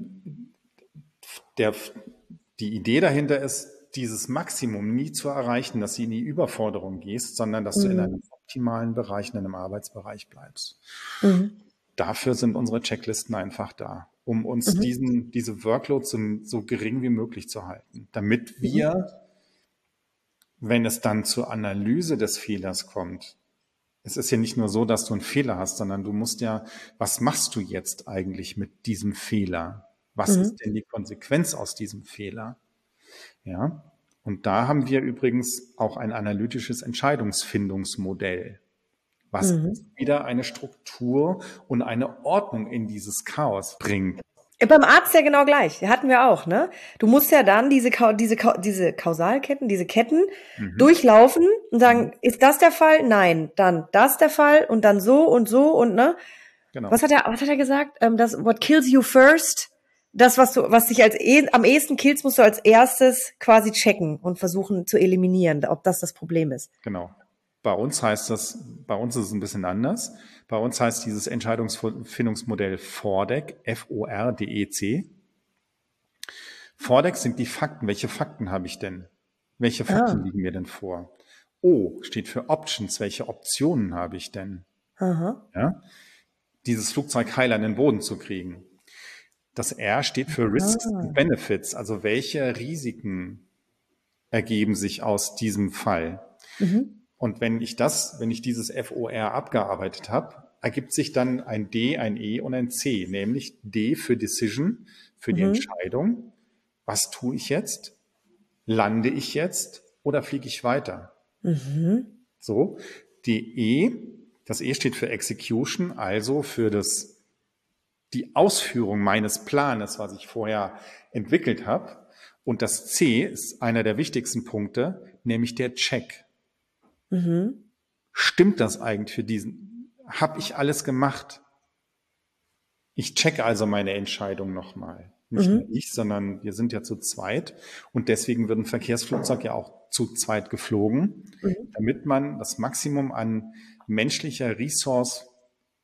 die Idee dahinter ist, dieses Maximum nie zu erreichen, dass du in die Überforderung gehst, sondern dass du in einem optimalen Bereich, in einem Arbeitsbereich bleibst. Dafür sind unsere Checklisten einfach da, um uns diese Workloads so gering wie möglich zu halten, damit wir, wenn es dann zur Analyse des Fehlers kommt, es ist ja nicht nur so, dass du einen Fehler hast, sondern du musst ja, was machst du jetzt eigentlich mit diesem Fehler? Was ist denn die Konsequenz aus diesem Fehler? Ja, und da haben wir übrigens auch ein analytisches Entscheidungsfindungsmodell, was wieder eine Struktur und eine Ordnung in dieses Chaos bringt. Beim Arzt ja genau gleich. Hatten wir auch, ne? Du musst ja dann diese Kausalketten, diese Ketten durchlaufen und sagen, ist das der Fall? Nein. Dann das der Fall und dann so und ne? Genau. Was hat er gesagt? What kills you first? Das, was dich am ehesten killst, musst du als erstes quasi checken und versuchen zu eliminieren, ob das Problem ist. Genau. Bei uns ist es ein bisschen anders. Bei uns heißt dieses Entscheidungsfindungsmodell FORDEC, F-O-R-D-E-C. FORDEC sind die Fakten. Welche Fakten habe ich denn? Welche Fakten liegen mir denn vor? O steht für Options. Welche Optionen habe ich denn? Ja? Dieses Flugzeug heil an den Boden zu kriegen. Das R steht für Risks and Benefits. Also welche Risiken ergeben sich aus diesem Fall? Und wenn ich dieses FOR abgearbeitet habe, ergibt sich dann ein D, ein E und ein C, nämlich D für Decision, für die Entscheidung. Was tue ich jetzt? Lande ich jetzt oder fliege ich weiter? So, das E steht für Execution, also für die Ausführung meines Planes, was ich vorher entwickelt habe. Und das C ist einer der wichtigsten Punkte, nämlich der Check. Stimmt das eigentlich für diesen? Habe ich alles gemacht? Ich checke also meine Entscheidung nochmal. Nicht nur ich, sondern wir sind ja zu zweit. Und deswegen wird ein Verkehrsflugzeug ja auch zu zweit geflogen, damit man das Maximum an menschlicher Ressource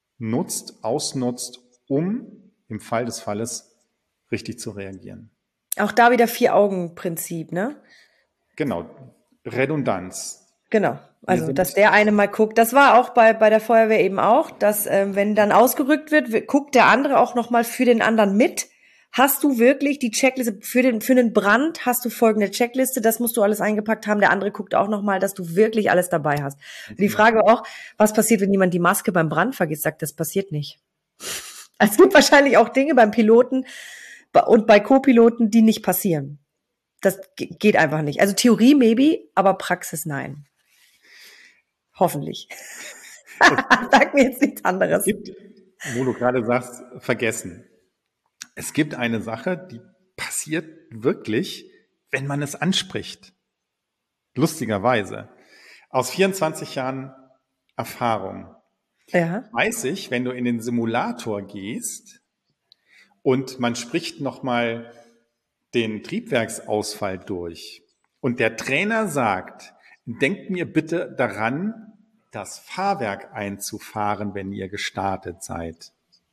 ausnutzt, um im Fall des Falles richtig zu reagieren. Auch da wieder Vier-Augen-Prinzip, ne? Genau, Redundanz. Genau. Wir Also, dass sind, der eine mal guckt. Das war auch bei der Feuerwehr eben auch, dass wenn dann ausgerückt wird, guckt der andere auch noch mal für den anderen mit. Hast du wirklich die Checkliste für den Brand? Hast du folgende Checkliste? Das musst du alles eingepackt haben. Der andere guckt auch noch mal, dass du wirklich alles dabei hast. Und die genau. Frage auch, was passiert, wenn jemand die Maske beim Brand vergisst? Sagt, das passiert nicht. Es gibt wahrscheinlich auch Dinge beim Piloten und bei Co-Piloten, die nicht passieren. Das geht einfach nicht. Also Theorie maybe, aber Praxis nein. Hoffentlich. Sag mir jetzt nichts Es anderes. gibt, wo du gerade sagst, vergessen. Es gibt eine Sache, die passiert wirklich, wenn man es anspricht. Lustigerweise. Aus 24 Jahren Erfahrung Ja. weiß ich, wenn du in den Simulator gehst und man spricht nochmal den Triebwerksausfall durch und der Trainer sagt, denkt mir bitte daran, das Fahrwerk einzufahren, wenn ihr gestartet seid.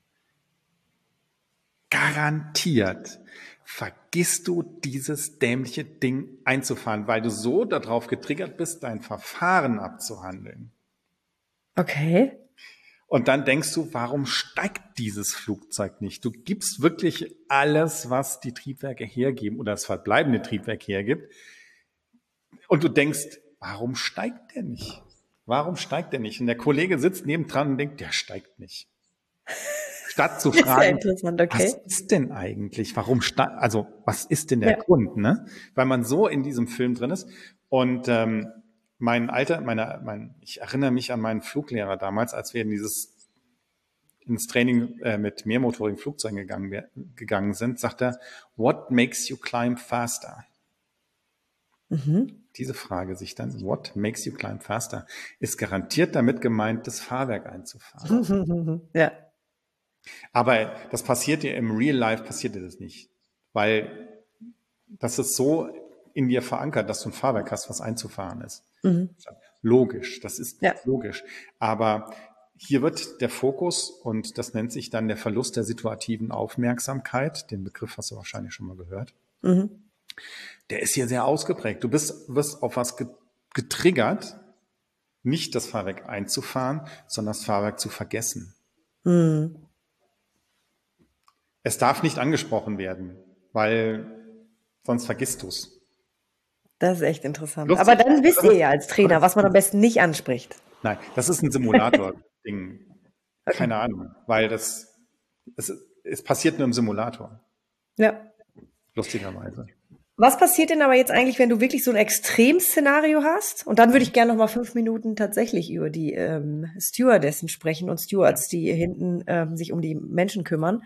Garantiert vergisst du dieses dämliche Ding einzufahren, weil du so darauf getriggert bist, dein Verfahren abzuhandeln. Okay. Und dann denkst du, warum steigt dieses Flugzeug nicht? Du gibst wirklich alles, was die Triebwerke hergeben oder das verbleibende Triebwerk hergibt. Und du denkst, warum steigt der nicht? Warum steigt der nicht? Und der Kollege sitzt nebendran und denkt, der steigt nicht. Statt zu Das ist ja fragen, interessant, was okay. ist denn eigentlich? Also was ist denn der Ja. Grund? Ne? Weil man so in diesem Film drin ist. Und ich erinnere mich an meinen Fluglehrer damals, als wir ins Training mit mehrmotorigen Flugzeugen gegangen sind, sagt er, what makes you climb faster? Mhm. Diese Frage sich dann, what makes you climb faster, ist garantiert damit gemeint, das Fahrwerk einzufahren. Ja. Aber das passiert dir im Real Life, passiert dir das nicht. Weil das ist so in dir verankert, dass du ein Fahrwerk hast, was einzufahren ist. Mhm. Logisch, das ist Ja. logisch. Aber hier wird der Fokus, und das nennt sich dann der Verlust der situativen Aufmerksamkeit, den Begriff hast du wahrscheinlich schon mal gehört, Mhm. der ist hier sehr ausgeprägt. Du wirst auf was getriggert, nicht das Fahrwerk einzufahren, sondern das Fahrwerk zu vergessen. Mhm. Es darf nicht angesprochen werden, weil sonst vergisst du es. Das ist echt interessant. Lustig. Aber dann wisst ihr ja als Trainer, was man am besten nicht anspricht. Nein, das ist ein Simulator-Ding. Okay. Keine Ahnung, weil es passiert nur im Simulator, Ja. lustigerweise. Was passiert denn aber jetzt eigentlich, wenn du wirklich so ein Extremszenario hast? Und dann würde ich gerne noch mal 5 Minuten tatsächlich über die Stewardessen sprechen und Stewards, die hinten sich um die Menschen kümmern.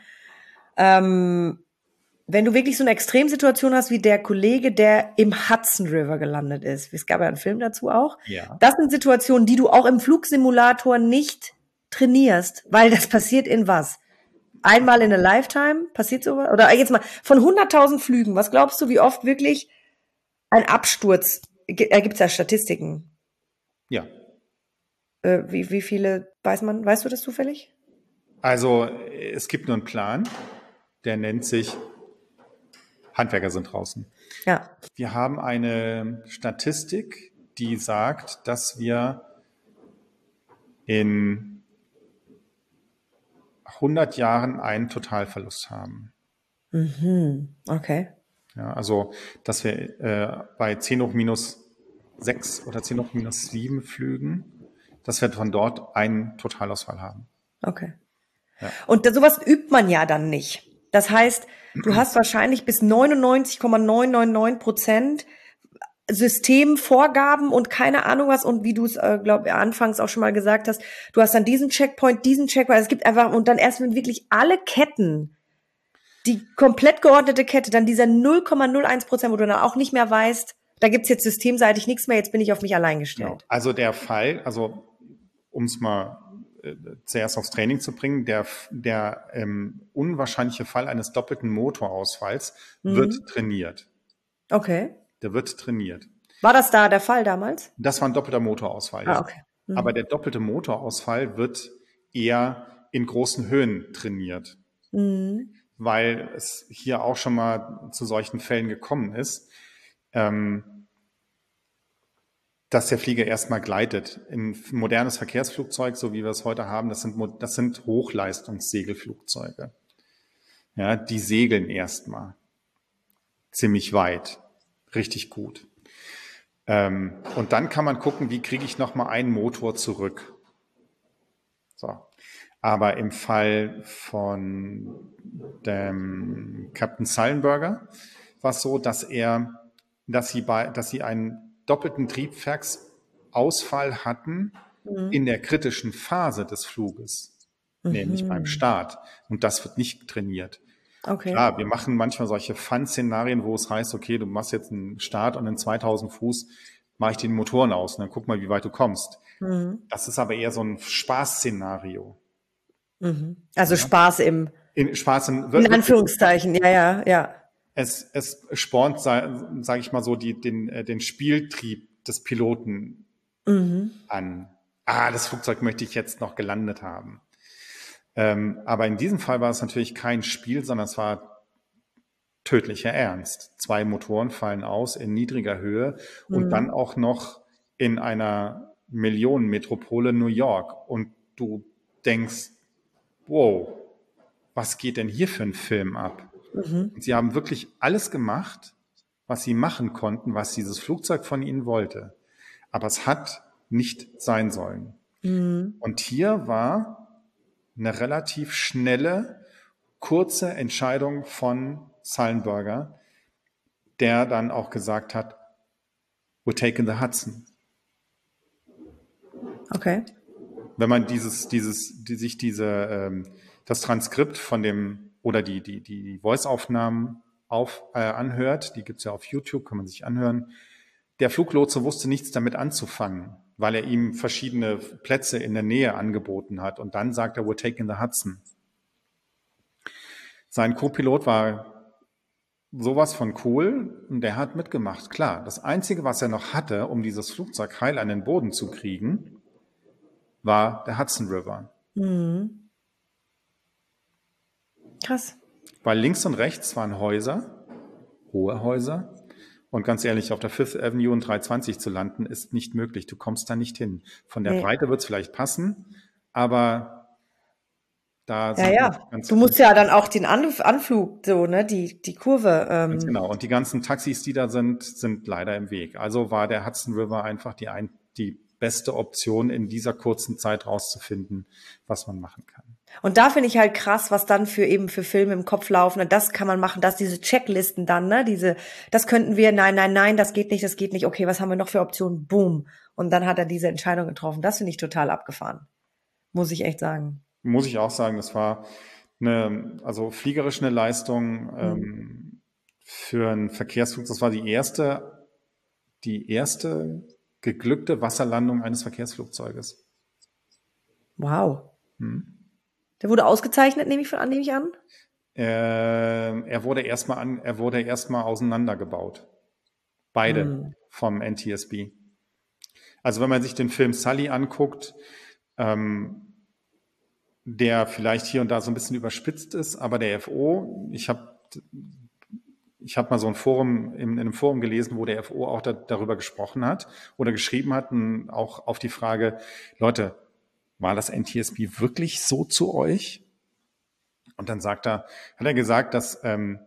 Wenn du wirklich so eine Extremsituation hast wie der Kollege, der im Hudson River gelandet ist. Es gab ja einen Film dazu auch. Ja. Das sind Situationen, die du auch im Flugsimulator nicht trainierst, weil das passiert in was? Einmal in a lifetime passiert sowas? Oder jetzt mal von 100.000 Flügen, was glaubst du, wie oft wirklich ein Absturz, gibt's ja Statistiken. Ja. Wie viele weißt du das zufällig? Also es gibt nur einen Plan, der nennt sich Handwerker sind draußen. Ja. Wir haben eine Statistik, die sagt, dass wir in 100 Jahren einen Totalverlust haben. Mhm. Okay. Ja, also, dass wir bei 10 hoch minus 6 oder 10 hoch minus 7 Flügen, dass wir von dort einen Totalausfall haben. Okay. Ja. Und sowas übt man ja dann nicht. Das heißt, du hast wahrscheinlich bis 99,999% Systemvorgaben und keine Ahnung was. Und wie du es, glaube ich, anfangs auch schon mal gesagt hast, du hast dann diesen Checkpoint. Es gibt einfach, und dann erst wenn wirklich alle Ketten, die komplett geordnete Kette, dann dieser 0,01%, wo du dann auch nicht mehr weißt, da gibt's jetzt systemseitig nichts mehr, jetzt bin ich auf mich allein gestellt. Genau. Also der Fall, um es mal zuerst aufs Training zu bringen, der unwahrscheinliche Fall eines doppelten Motorausfalls wird trainiert. Okay. Der wird trainiert. War das da der Fall damals? Das war ein doppelter Motorausfall. Ah, okay. Mhm. Aber der doppelte Motorausfall wird eher in großen Höhen trainiert. Mhm. weil es hier auch schon mal zu solchen Fällen gekommen ist, dass der Flieger erstmal gleitet. Ein modernes Verkehrsflugzeug, so wie wir es heute haben, das sind Hochleistungssegelflugzeuge. Ja, die segeln erstmal ziemlich weit, richtig gut. Und dann kann man gucken, wie kriege ich nochmal einen Motor zurück. So. Aber im Fall von dem Captain Sullenberger war es so, dass sie einen doppelten Triebwerksausfall hatten in der kritischen Phase des Fluges, nämlich beim Start. Und das wird nicht trainiert. Okay. Klar, wir machen manchmal solche Fun-Szenarien, wo es heißt, okay, du machst jetzt einen Start und in 2000 Fuß mache ich den Motoren aus und dann guck mal, wie weit du kommst. Das ist aber eher so ein Spaßszenario. Also Spaß in Anführungszeichen, ja. Es spornt, sage ich mal so, den Spieltrieb des Piloten an. Das Flugzeug möchte ich jetzt noch gelandet haben. Aber in diesem Fall war es natürlich kein Spiel, sondern es war tödlicher Ernst. 2 Motoren fallen aus in niedriger Höhe und dann auch noch in einer Millionenmetropole New York. Und du denkst, wow, was geht denn hier für ein Film ab? Und sie haben wirklich alles gemacht, was sie machen konnten, was dieses Flugzeug von ihnen wollte. Aber es hat nicht sein sollen. Und hier war eine relativ schnelle, kurze Entscheidung von Sullenberger, der dann auch gesagt hat, we're taking the Hudson. Okay. Wenn man das Transkript von dem oder die Voice-Aufnahmen anhört, die gibt's ja auf YouTube, kann man sich anhören. Der Fluglotse wusste nichts damit anzufangen, weil er ihm verschiedene Plätze in der Nähe angeboten hat. Und dann sagt er, we're taking the Hudson. Sein Co-Pilot war sowas von cool und der hat mitgemacht. Klar, das Einzige, was er noch hatte, um dieses Flugzeug heil an den Boden zu kriegen, war der Hudson River. Krass. Weil links und rechts waren Häuser, hohe Häuser. Und ganz ehrlich, auf der Fifth Avenue und 320 zu landen, ist nicht möglich. Du kommst da nicht hin. Von der Breite wird es vielleicht passen, aber da sind ganz du musst ja dann auch den Anflug, so, ne, die Kurve. Ganz genau. Und die ganzen Taxis, die da sind leider im Weg. Also war der Hudson River einfach die beste Option, in dieser kurzen Zeit rauszufinden, was man machen kann. Und da finde ich halt krass, was dann für Filme im Kopf laufen. Das kann man machen, diese Checklisten dann, ne? Das könnten wir, nein, das geht nicht. Okay, was haben wir noch für Optionen? Boom. Und dann hat er diese Entscheidung getroffen. Das finde ich total abgefahren. Muss ich echt sagen. Muss ich auch sagen, das war fliegerisch eine Leistung für einen Verkehrsflug. Das war die erste geglückte Wasserlandung eines Verkehrsflugzeuges. Wow. Der wurde ausgezeichnet, nehme ich an? Er wurde erstmal auseinandergebaut. Beide vom NTSB. Also wenn man sich den Film Sully anguckt, der vielleicht hier und da so ein bisschen überspitzt ist, aber der FO, ich habe mal so in einem Forum gelesen, wo der FO auch darüber gesprochen hat oder geschrieben hat, und auch auf die Frage, Leute, war das NTSB wirklich so zu euch? Und dann hat er gesagt, dass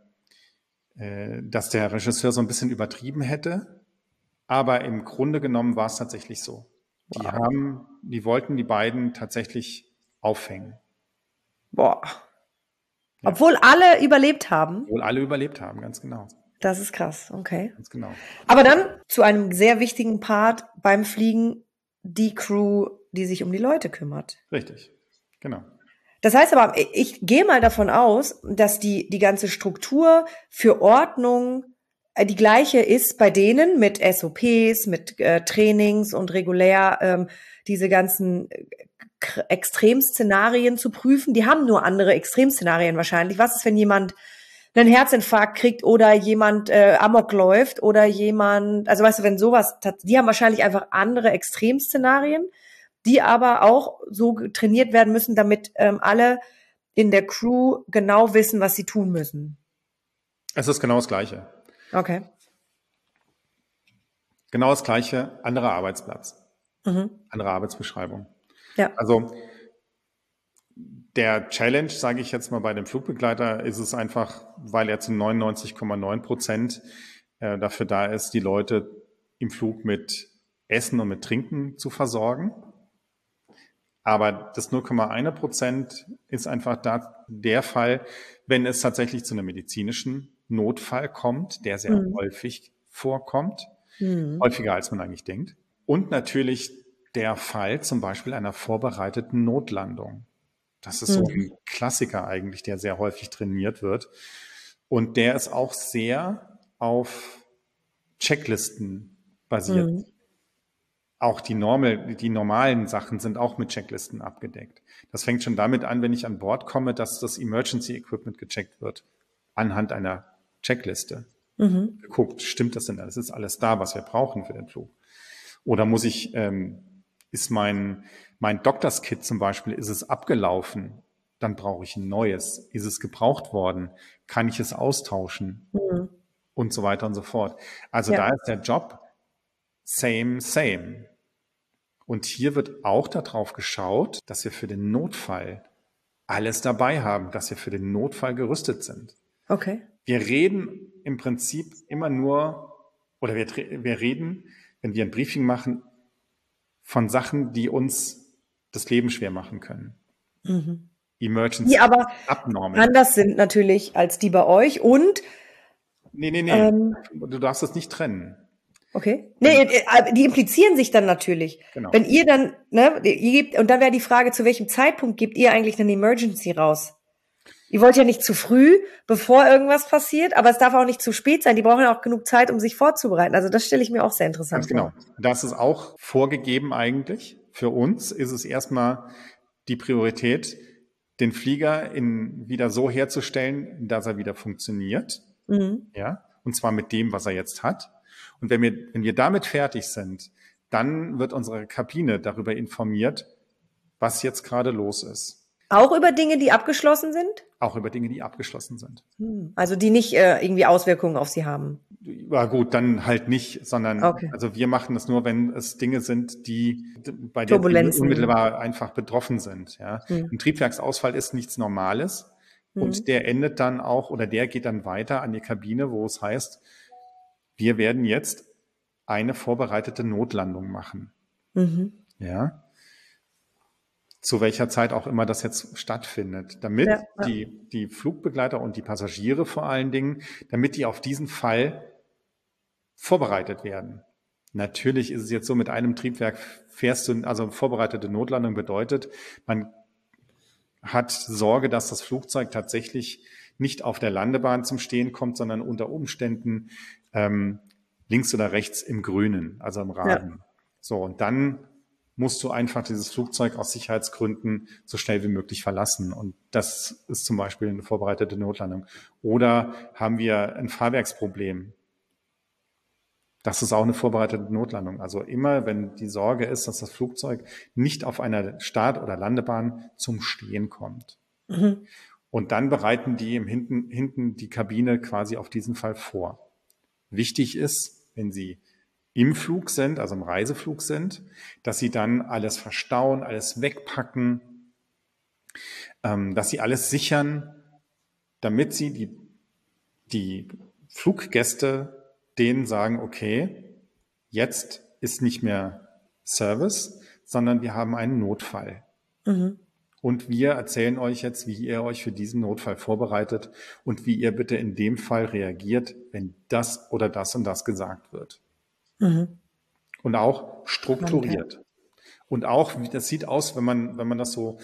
der Regisseur so ein bisschen übertrieben hätte, aber im Grunde genommen war es tatsächlich so. Wow. Die wollten die beiden tatsächlich aufhängen. Boah. Ja. Obwohl alle überlebt haben? Obwohl alle überlebt haben, ganz genau. Das ist krass, okay. Ganz genau. Aber dann zu einem sehr wichtigen Part beim Fliegen, die Crew, die sich um die Leute kümmert. Richtig, genau. Das heißt aber, ich gehe mal davon aus, dass die ganze Struktur für Ordnung die gleiche ist bei denen mit SOPs, mit Trainings und regulär diese ganzen Extremszenarien zu prüfen. Die haben nur andere Extremszenarien wahrscheinlich. Was ist, wenn jemand einen Herzinfarkt kriegt oder jemand Amok läuft oder jemand, also weißt du, wenn sowas, die haben wahrscheinlich einfach andere Extremszenarien, die aber auch so trainiert werden müssen, damit alle in der Crew genau wissen, was sie tun müssen? Es ist genau das Gleiche. Okay. Genau das Gleiche, anderer Arbeitsplatz, andere Arbeitsbeschreibung. Ja. Also der Challenge, sage ich jetzt mal bei dem Flugbegleiter, ist es einfach, weil er zu 99,9% dafür da ist, die Leute im Flug mit Essen und mit Trinken zu versorgen. Aber das 0,1% ist einfach der Fall, wenn es tatsächlich zu einem medizinischen Notfall kommt, der sehr häufig vorkommt, häufiger als man eigentlich denkt. Und natürlich der Fall zum Beispiel einer vorbereiteten Notlandung. Das ist so ein Klassiker eigentlich, der sehr häufig trainiert wird. Und der ist auch sehr auf Checklisten basiert. Auch die normalen Sachen sind auch mit Checklisten abgedeckt. Das fängt schon damit an, wenn ich an Bord komme, dass das Emergency Equipment gecheckt wird, anhand einer Checkliste. Geguckt, stimmt das denn alles? Ist alles da, was wir brauchen für den Flug? Oder muss ich, ist mein Doctors Kit zum Beispiel, ist es abgelaufen? Dann brauche ich ein neues. Ist es gebraucht worden? Kann ich es austauschen? Und so weiter und so fort. Also da ist der Job same. Und hier wird auch darauf geschaut, dass wir für den Notfall alles dabei haben, dass wir für den Notfall gerüstet sind. Okay. Wir reden im Prinzip immer nur, oder wir reden, wenn wir ein Briefing machen, von Sachen, die uns das Leben schwer machen können. Emergency, die aber abnormal. anders sind natürlich als die bei euch und Nee. Du darfst es nicht trennen. okay. Nee, die implizieren sich dann natürlich. Genau. Wenn ihr dann, ihr gebt, und dann wäre die Frage, zu welchem Zeitpunkt gebt ihr eigentlich eine Emergency raus? Ihr wollt ja nicht zu früh, bevor irgendwas passiert, aber es darf auch nicht zu spät sein. Die brauchen ja auch genug Zeit, um sich vorzubereiten. Also das stelle ich mir auch sehr interessant vor. Ganz genau. Das ist auch vorgegeben eigentlich. Für uns ist es erstmal die Priorität, den Flieger wieder so herzustellen, dass er wieder funktioniert. Ja, und zwar mit dem, was er jetzt hat. Und wenn wir damit fertig sind, dann wird unsere Kabine darüber informiert, was jetzt gerade los ist. Auch über Dinge, die abgeschlossen sind? Auch über Dinge, die abgeschlossen sind. Also die nicht irgendwie Auswirkungen auf sie haben. Ja gut, dann halt nicht, sondern also wir machen das nur, wenn es Dinge sind, die bei der wir unmittelbar einfach betroffen sind. Ja. Ein Triebwerksausfall ist nichts Normales und der endet dann auch oder der geht dann weiter an die Kabine, wo es heißt, wir werden jetzt eine vorbereitete Notlandung machen. Ja. Zu welcher Zeit auch immer das jetzt stattfindet, damit die Flugbegleiter und die Passagiere vor allen Dingen, damit die auf diesen Fall vorbereitet werden. Natürlich ist es jetzt so, mit einem Triebwerk fährst du, also vorbereitete Notlandung bedeutet, man hat Sorge, dass das Flugzeug tatsächlich nicht auf der Landebahn zum Stehen kommt, sondern unter Umständen links oder rechts im Grünen, also im Rasen. Ja. So, und dann musst du einfach dieses Flugzeug aus Sicherheitsgründen so schnell wie möglich verlassen. Und das ist zum Beispiel eine vorbereitete Notlandung. Oder haben wir ein Fahrwerksproblem? Das ist auch eine vorbereitete Notlandung. Also immer, wenn die Sorge ist, dass das Flugzeug nicht auf einer Start- oder Landebahn zum Stehen kommt. Und dann bereiten die hinten die Kabine quasi auf diesen Fall vor. Wichtig ist, wenn sie im Flug sind, also im Reiseflug sind, dass sie dann alles verstauen, alles wegpacken, dass sie alles sichern, damit sie die Fluggäste denen sagen, okay, jetzt ist nicht mehr Service, sondern wir haben einen Notfall. Und wir erzählen euch jetzt, wie ihr euch für diesen Notfall vorbereitet und wie ihr bitte in dem Fall reagiert, wenn das oder das und das gesagt wird. Und auch strukturiert. Und auch, das sieht aus, wenn man das so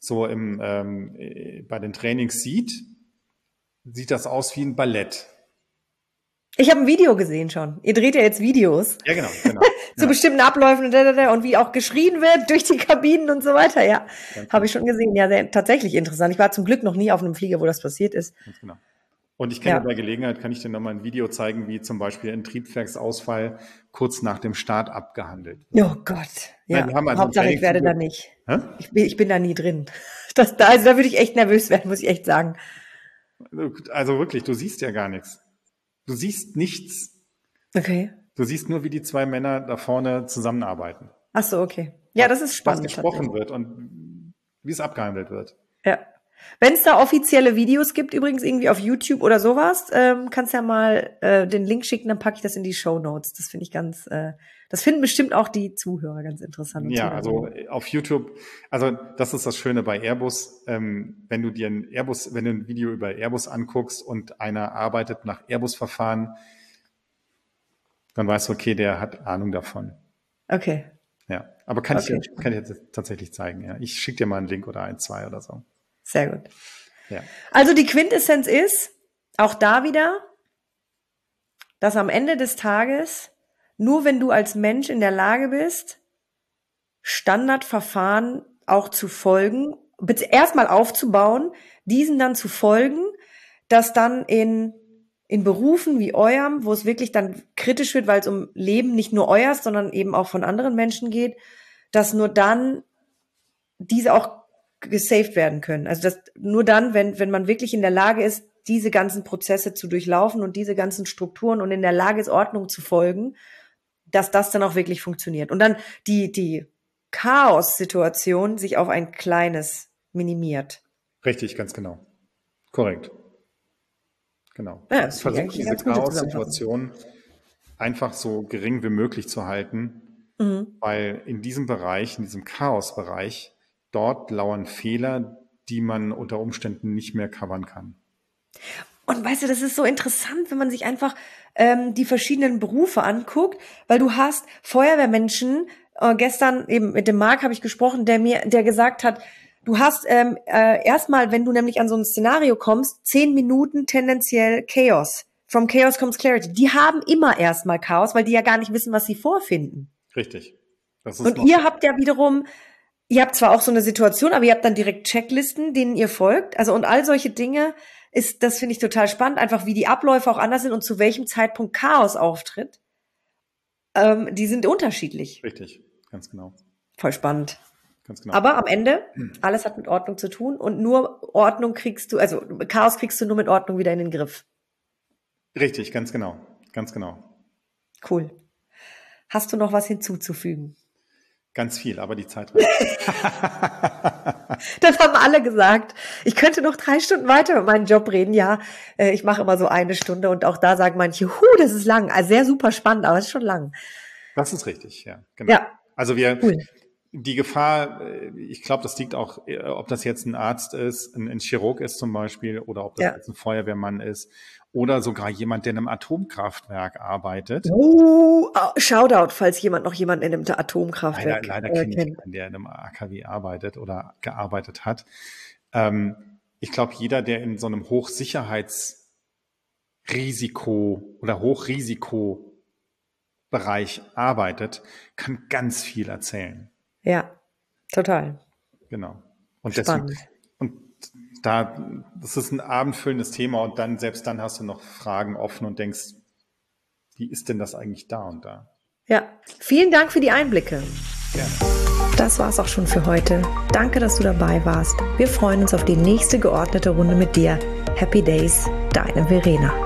bei den Trainings sieht das aus wie ein Ballett. Ich habe ein Video gesehen schon. Ihr dreht ja jetzt Videos. Ja, genau. Zu bestimmten Abläufen und wie auch geschrien wird durch die Kabinen und so weiter. Ja, habe ich schon gesehen. Ja, tatsächlich interessant. Ich war zum Glück noch nie auf einem Flieger, wo das passiert ist. Ganz genau. Und ich kann dir bei Gelegenheit, kann ich dir nochmal ein Video zeigen, wie zum Beispiel ein Triebwerksausfall kurz nach dem Start abgehandelt wird. Oh Gott, ja. Nein, also Hauptsache, ich werde da nicht. Hä? Ich bin da nie drin. Also da würde ich echt nervös werden, muss ich echt sagen. Also wirklich, du siehst ja gar nichts. Du siehst nichts. Okay. Du siehst nur, wie die zwei Männer da vorne zusammenarbeiten. Ach so, okay. Ja, das ist spannend. Was gesprochen wird und wie es abgehandelt wird. Ja. Wenn es da offizielle Videos gibt, übrigens irgendwie auf YouTube oder sowas, kannst ja mal den Link schicken, dann packe ich das in die Shownotes. Das finde ich das finden bestimmt auch die Zuhörer ganz interessant. Ja, also auf YouTube, also das ist das Schöne bei Airbus, wenn du ein Video über Airbus anguckst und einer arbeitet nach Airbus-Verfahren, dann weißt du, okay, der hat Ahnung davon. Okay. Ja, aber kann ich dir tatsächlich zeigen, ja. Ich schicke dir mal einen Link oder zwei oder so. Sehr gut. Ja. Also die Quintessenz ist, auch da wieder, dass am Ende des Tages, nur wenn du als Mensch in der Lage bist, Standardverfahren auch zu folgen, erstmal aufzubauen, diesen dann zu folgen, dass dann in Berufen wie eurem, wo es wirklich dann kritisch wird, weil es um Leben nicht nur euers, sondern eben auch von anderen Menschen geht, dass nur dann diese auch gesaved werden können. Also das nur dann, wenn man wirklich in der Lage ist, diese ganzen Prozesse zu durchlaufen und diese ganzen Strukturen und in der Lage ist, Ordnung zu folgen, dass das dann auch wirklich funktioniert. Und dann die Chaos-Situation sich auf ein kleines minimiert. Richtig, ganz genau. Korrekt. Genau. Ja, ich versuche diese Chaos-Situation einfach so gering wie möglich zu halten, weil in diesem Bereich, in diesem Chaos-Bereich, dort lauern Fehler, die man unter Umständen nicht mehr covern kann. Und weißt du, das ist so interessant, wenn man sich einfach die verschiedenen Berufe anguckt, weil du hast Feuerwehrmenschen, gestern eben mit dem Marc habe ich gesprochen, der gesagt hat, du hast erstmal, wenn du nämlich an so ein Szenario kommst, 10 Minuten tendenziell Chaos. From Chaos comes Clarity. Die haben immer erstmal Chaos, weil die ja gar nicht wissen, was sie vorfinden. Richtig. Und ihr habt ja wiederum, ihr habt zwar auch so eine Situation, aber ihr habt dann direkt Checklisten, denen ihr folgt. Also und all solche Dinge das finde ich total spannend, einfach wie die Abläufe auch anders sind und zu welchem Zeitpunkt Chaos auftritt. Die sind unterschiedlich. Richtig, ganz genau. Voll spannend. Ganz genau. Aber am Ende, alles hat mit Ordnung zu tun und nur Ordnung Chaos kriegst du nur mit Ordnung wieder in den Griff. Richtig, ganz genau. Ganz genau. Cool. Hast du noch was hinzuzufügen? Ganz viel, aber die Zeit reicht. Das haben alle gesagt. Ich könnte noch 3 Stunden weiter mit meinem Job reden. Ja, ich mache immer so 1 Stunde und auch da sagen manche, das ist lang. Also sehr super spannend, aber es ist schon lang. Das ist richtig, ja. Genau. Ja. Also die Gefahr, ich glaube, das liegt auch, ob das jetzt ein Arzt ist, ein Chirurg ist zum Beispiel, oder ob das jetzt ein Feuerwehrmann ist oder sogar jemand, der in einem Atomkraftwerk arbeitet. Shoutout, falls jemand noch jemanden in einem Atomkraftwerk leider kenne ich keinen, der in einem AKW arbeitet oder gearbeitet hat. Ich glaube, jeder, der in so einem Hochsicherheitsrisiko oder Hochrisikobereich arbeitet, kann ganz viel erzählen. Ja, total. Genau. Und spannend. Das ist ein abendfüllendes Thema und selbst dann hast du noch Fragen offen und denkst, wie ist denn das eigentlich da und da? Ja, vielen Dank für die Einblicke. Gerne. Das war's auch schon für heute. Danke, dass du dabei warst. Wir freuen uns auf die nächste geordnete Runde mit dir. Happy Days, deine Verena.